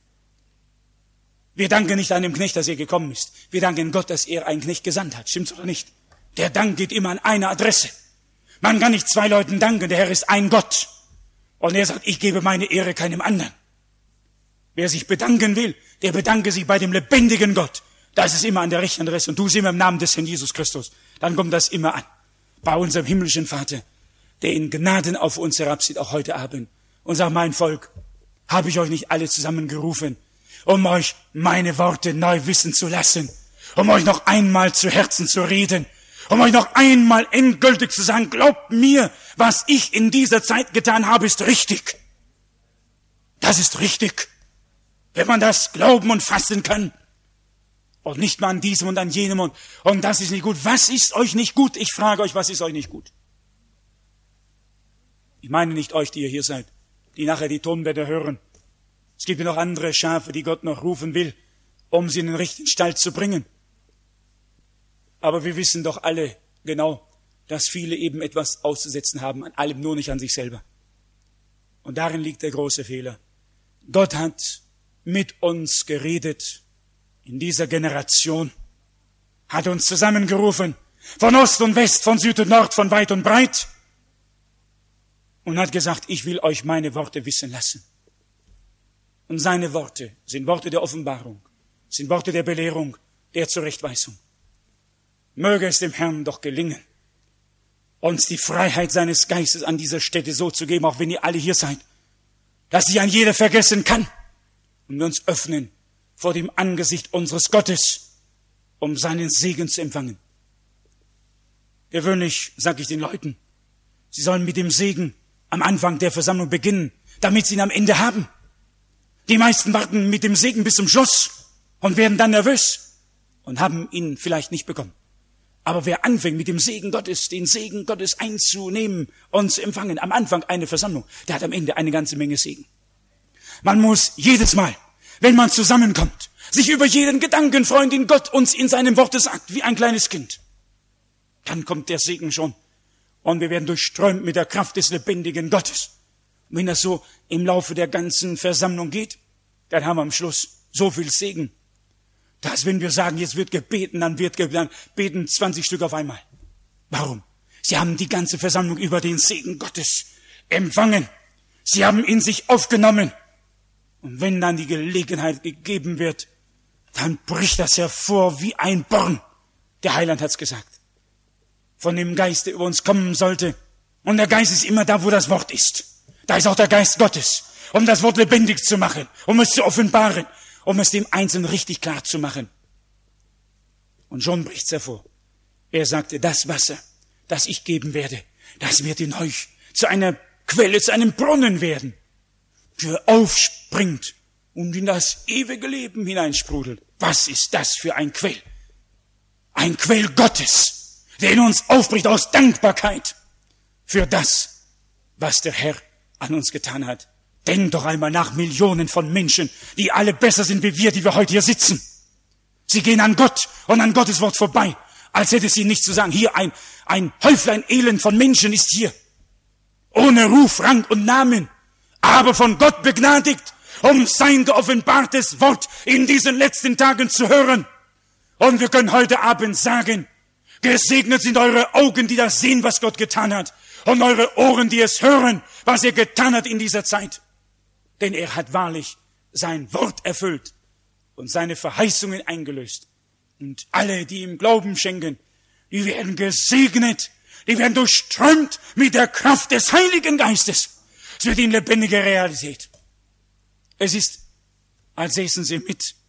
Speaker 2: Wir danken nicht einem Knecht, dass er gekommen ist. Wir danken Gott, dass er einen Knecht gesandt hat. Stimmt's oder nicht? Der Dank geht immer an eine Adresse. Man kann nicht zwei Leuten danken. Der Herr ist ein Gott. Und er sagt: Ich gebe meine Ehre keinem anderen. Wer sich bedanken will, der bedanke sich bei dem lebendigen Gott. Da ist es immer an der rechten Adresse. Und tu es immer im Namen des Herrn Jesus Christus. Dann kommt das immer an. Bei unserem himmlischen Vater, der in Gnaden auf uns herabsieht, auch heute Abend. Und sagt: Mein Volk, habe ich euch nicht alle zusammengerufen, um euch meine Worte neu wissen zu lassen, um euch noch einmal zu Herzen zu reden, um euch noch einmal endgültig zu sagen: Glaubt mir, was ich in dieser Zeit getan habe, ist richtig. Das ist richtig. Wenn man das glauben und fassen kann und nicht mal an diesem und an jenem und das ist nicht gut. Was ist euch nicht gut? Ich frage euch, was ist euch nicht gut? Ich meine nicht euch, die ihr hier seid, die nachher die Tonbänder hören. Es gibt ja noch andere Schafe, die Gott noch rufen will, um sie in den richtigen Stall zu bringen. Aber wir wissen doch alle genau, dass viele eben etwas auszusetzen haben, an allem, nur nicht an sich selber. Und darin liegt der große Fehler. Gott hat mit uns geredet in dieser Generation, hat uns zusammengerufen, von Ost und West, von Süd und Nord, von weit und breit, und hat gesagt: Ich will euch meine Worte wissen lassen. Und seine Worte sind Worte der Offenbarung, sind Worte der Belehrung, der Zurechtweisung. Möge es dem Herrn doch gelingen, uns die Freiheit seines Geistes an dieser Stätte so zu geben, auch wenn ihr alle hier seid, dass sich ein jeder vergessen kann und wir uns öffnen vor dem Angesicht unseres Gottes, um seinen Segen zu empfangen. Gewöhnlich sage ich den Leuten, sie sollen mit dem Segen am Anfang der Versammlung beginnen, damit sie ihn am Ende haben. Die meisten warten mit dem Segen bis zum Schluss und werden dann nervös und haben ihn vielleicht nicht bekommen. Aber wer anfängt mit dem Segen Gottes, den Segen Gottes einzunehmen und zu empfangen, am Anfang eine Versammlung, der hat am Ende eine ganze Menge Segen. Man muss jedes Mal, wenn man zusammenkommt, sich über jeden Gedanken freuen, den Gott uns in seinem Worte sagt, wie ein kleines Kind. Dann kommt der Segen schon und wir werden durchströmt mit der Kraft des lebendigen Gottes. Und wenn das so im Laufe der ganzen Versammlung geht, dann haben wir am Schluss so viel Segen, dass wenn wir sagen, jetzt wird gebeten, dann beten 20 Stück auf einmal. Warum? Sie haben die ganze Versammlung über den Segen Gottes empfangen. Sie haben ihn sich aufgenommen. Und wenn dann die Gelegenheit gegeben wird, dann bricht das hervor wie ein Born. Der Heiland hat's gesagt. Von dem Geist, der über uns kommen sollte. Und der Geist ist immer da, wo das Wort ist. Da ist auch der Geist Gottes, um das Wort lebendig zu machen, um es zu offenbaren, um es dem Einzelnen richtig klar zu machen. Und schon bricht's hervor. Er sagte, das Wasser, das ich geben werde, das wird in euch zu einer Quelle, zu einem Brunnen werden, der aufspringt und in das ewige Leben hineinsprudelt. Was ist das für ein Quell? Ein Quell Gottes, der in uns aufbricht aus Dankbarkeit für das, was der Herr an uns getan hat. Denk doch einmal nach, Millionen von Menschen, die alle besser sind wie wir, die wir heute hier sitzen. Sie gehen an Gott und an Gottes Wort vorbei, als hätte sie nichts zu sagen. Hier ein Häuflein Elend von Menschen ist hier, ohne Ruf, Rang und Namen, aber von Gott begnadigt, um sein geoffenbartes Wort in diesen letzten Tagen zu hören. Und wir können heute Abend sagen, gesegnet sind eure Augen, die das sehen, was Gott getan hat, und eure Ohren, die es hören, was er getan hat in dieser Zeit. Denn er hat wahrlich sein Wort erfüllt und seine Verheißungen eingelöst. Und alle, die ihm Glauben schenken, die werden gesegnet, die werden durchströmt mit der Kraft des Heiligen Geistes. Es wird in lebendiger Realität. Es ist, als säßen sie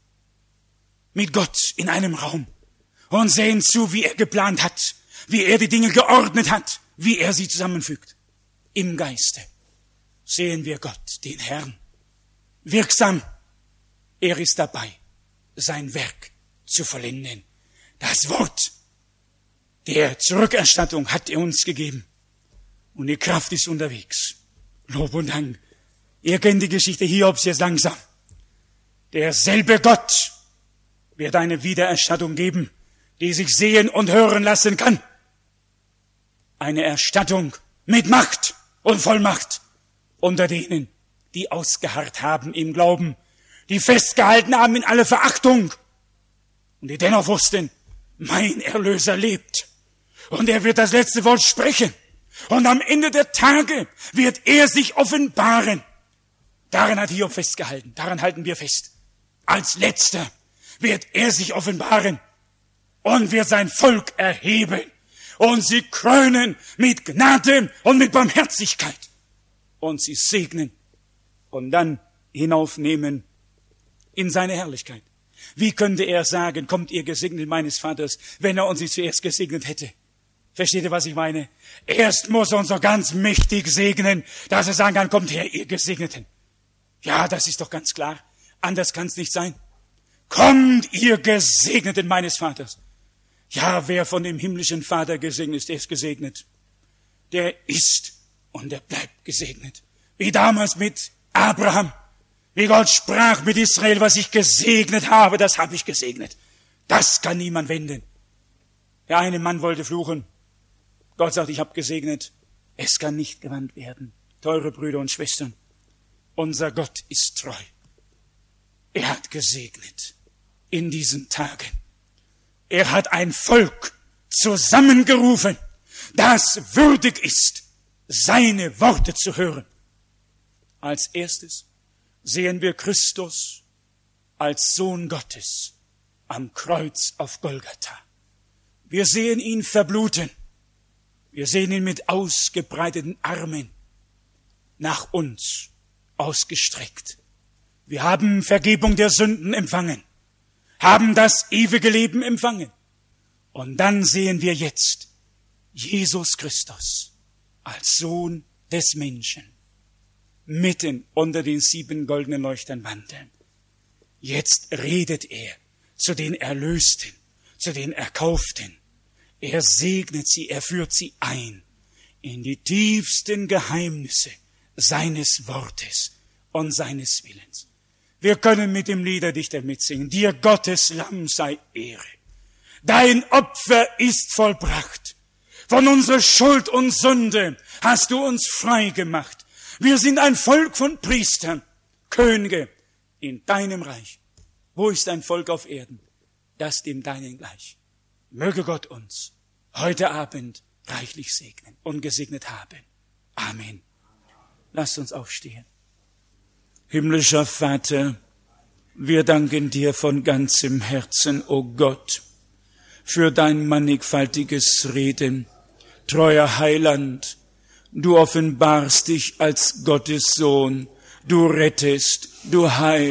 Speaker 2: mit Gott in einem Raum und sehen zu, wie er geplant hat, wie er die Dinge geordnet hat, wie er sie zusammenfügt. Im Geiste sehen wir Gott, den Herrn, wirksam. Er ist dabei, sein Werk zu vollenden. Das Wort der Zurückerstattung hat er uns gegeben. Und die Kraft ist unterwegs. Lob und Dank. Ihr kennt die Geschichte Hiobs jetzt langsam. Derselbe Gott wird eine Wiedererstattung geben, die sich sehen und hören lassen kann. Eine Erstattung mit Macht und Vollmacht unter denen, die ausgeharrt haben im Glauben, die festgehalten haben in aller Verachtung und die dennoch wussten, mein Erlöser lebt und er wird das letzte Wort sprechen und am Ende der Tage wird er sich offenbaren. Daran hat Hiob festgehalten, daran halten wir fest. Als Letzter wird er sich offenbaren und wird sein Volk erheben und sie krönen mit Gnade und mit Barmherzigkeit und sie segnen und dann hinaufnehmen in seine Herrlichkeit. Wie könnte er sagen, kommt ihr Gesegnet meines Vaters, wenn er uns nicht zuerst gesegnet hätte? Versteht ihr, was ich meine? Erst muss er uns so ganz mächtig segnen, dass er sagen kann, kommt her, ihr Gesegneten. Ja, das ist doch ganz klar. Anders kann es nicht sein. Kommt, ihr Gesegneten meines Vaters. Ja, wer von dem himmlischen Vater gesegnet ist, der ist gesegnet. Der ist und der bleibt gesegnet. Wie damals mit Abraham. Wie Gott sprach mit Israel, was ich gesegnet habe, das habe ich gesegnet. Das kann niemand wenden. Der eine Mann wollte fluchen. Gott sagt, ich habe gesegnet. Es kann nicht gewandt werden. Teure Brüder und Schwestern, unser Gott ist treu. Er hat gesegnet in diesen Tagen. Er hat ein Volk zusammengerufen, das würdig ist, seine Worte zu hören. Als erstes sehen wir Christus als Sohn Gottes am Kreuz auf Golgatha. Wir sehen ihn verbluten. Wir sehen ihn mit ausgebreiteten Armen nach uns ausgestreckt. Wir haben Vergebung der Sünden empfangen, haben das ewige Leben empfangen. Und dann sehen wir jetzt Jesus Christus als Sohn des Menschen mitten unter den 7 goldenen Leuchtern wandeln. Jetzt redet er zu den Erlösten, zu den Erkauften. Er segnet sie, er führt sie ein in die tiefsten Geheimnisse seines Wortes und seines Willens. Wir können mit dem Liederdichter mitsingen. Dir Gottes Lamm sei Ehre. Dein Opfer ist vollbracht. Von unserer Schuld und Sünde hast du uns frei gemacht. Wir sind ein Volk von Priestern, Könige in deinem Reich. Wo ist ein Volk auf Erden, das dem Deinen gleich? Möge Gott uns heute Abend reichlich segnen und gesegnet haben. Amen. Lasst uns aufstehen. Himmlischer Vater, wir danken dir von ganzem Herzen, o Gott, für dein mannigfaltiges Reden. Treuer Heiland, du offenbarst dich als Gottes Sohn, du rettest, du heilst,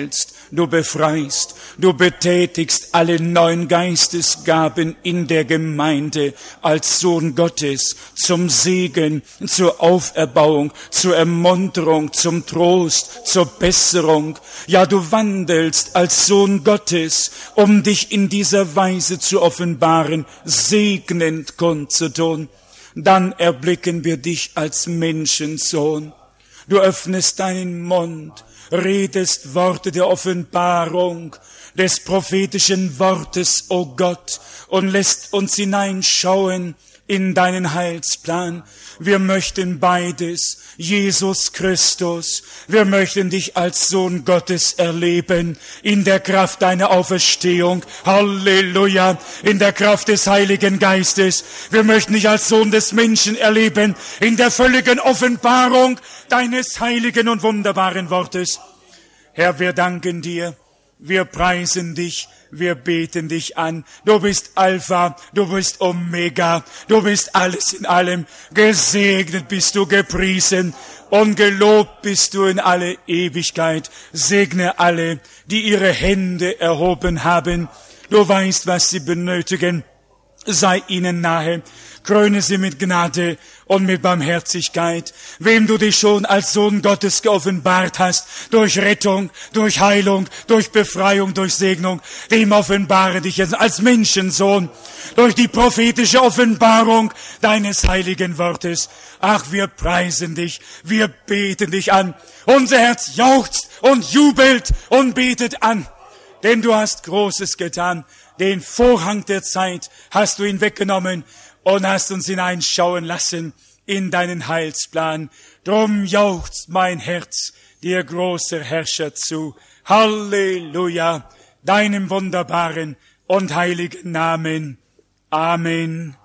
Speaker 2: du befreist, du betätigst alle neuen Geistesgaben in der Gemeinde als Sohn Gottes zum Segen, zur Auferbauung, zur Ermunterung, zum Trost, zur Besserung. Ja, du wandelst als Sohn Gottes, um dich in dieser Weise zu offenbaren, segnend kundzutun. Dann erblicken wir dich als Menschensohn. Du öffnest deinen Mund, redest Worte der Offenbarung, des prophetischen Wortes, o Gott, und lässt uns hineinschauen in deinen Heilsplan. Wir möchten beides, Jesus Christus. Wir möchten dich als Sohn Gottes erleben, in der Kraft deiner Auferstehung. Halleluja, in der Kraft des Heiligen Geistes. Wir möchten dich als Sohn des Menschen erleben, in der völligen Offenbarung deines heiligen und wunderbaren Wortes. Herr, wir danken dir, wir preisen dich, wir beten dich an. Du bist Alpha, du bist Omega, du bist alles in allem. Gesegnet bist du, gepriesen und gelobt bist du in alle Ewigkeit. Segne alle, die ihre Hände erhoben haben. Du weißt, was sie benötigen. Sei ihnen nahe. Kröne sie mit Gnade und mit Barmherzigkeit. Wem du dich schon als Sohn Gottes geoffenbart hast, durch Rettung, durch Heilung, durch Befreiung, durch Segnung, dem offenbare dich jetzt als Menschensohn, durch die prophetische Offenbarung deines heiligen Wortes. Ach, wir preisen dich, wir beten dich an. Unser Herz jauchzt und jubelt und betet an, denn du hast Großes getan. Den Vorhang der Zeit hast du ihn weggenommen und hast uns hineinschauen lassen in deinen Heilsplan. Drum jauchzt mein Herz dir, großer Herrscher, zu. Halleluja, deinem wunderbaren und heiligen Namen. Amen.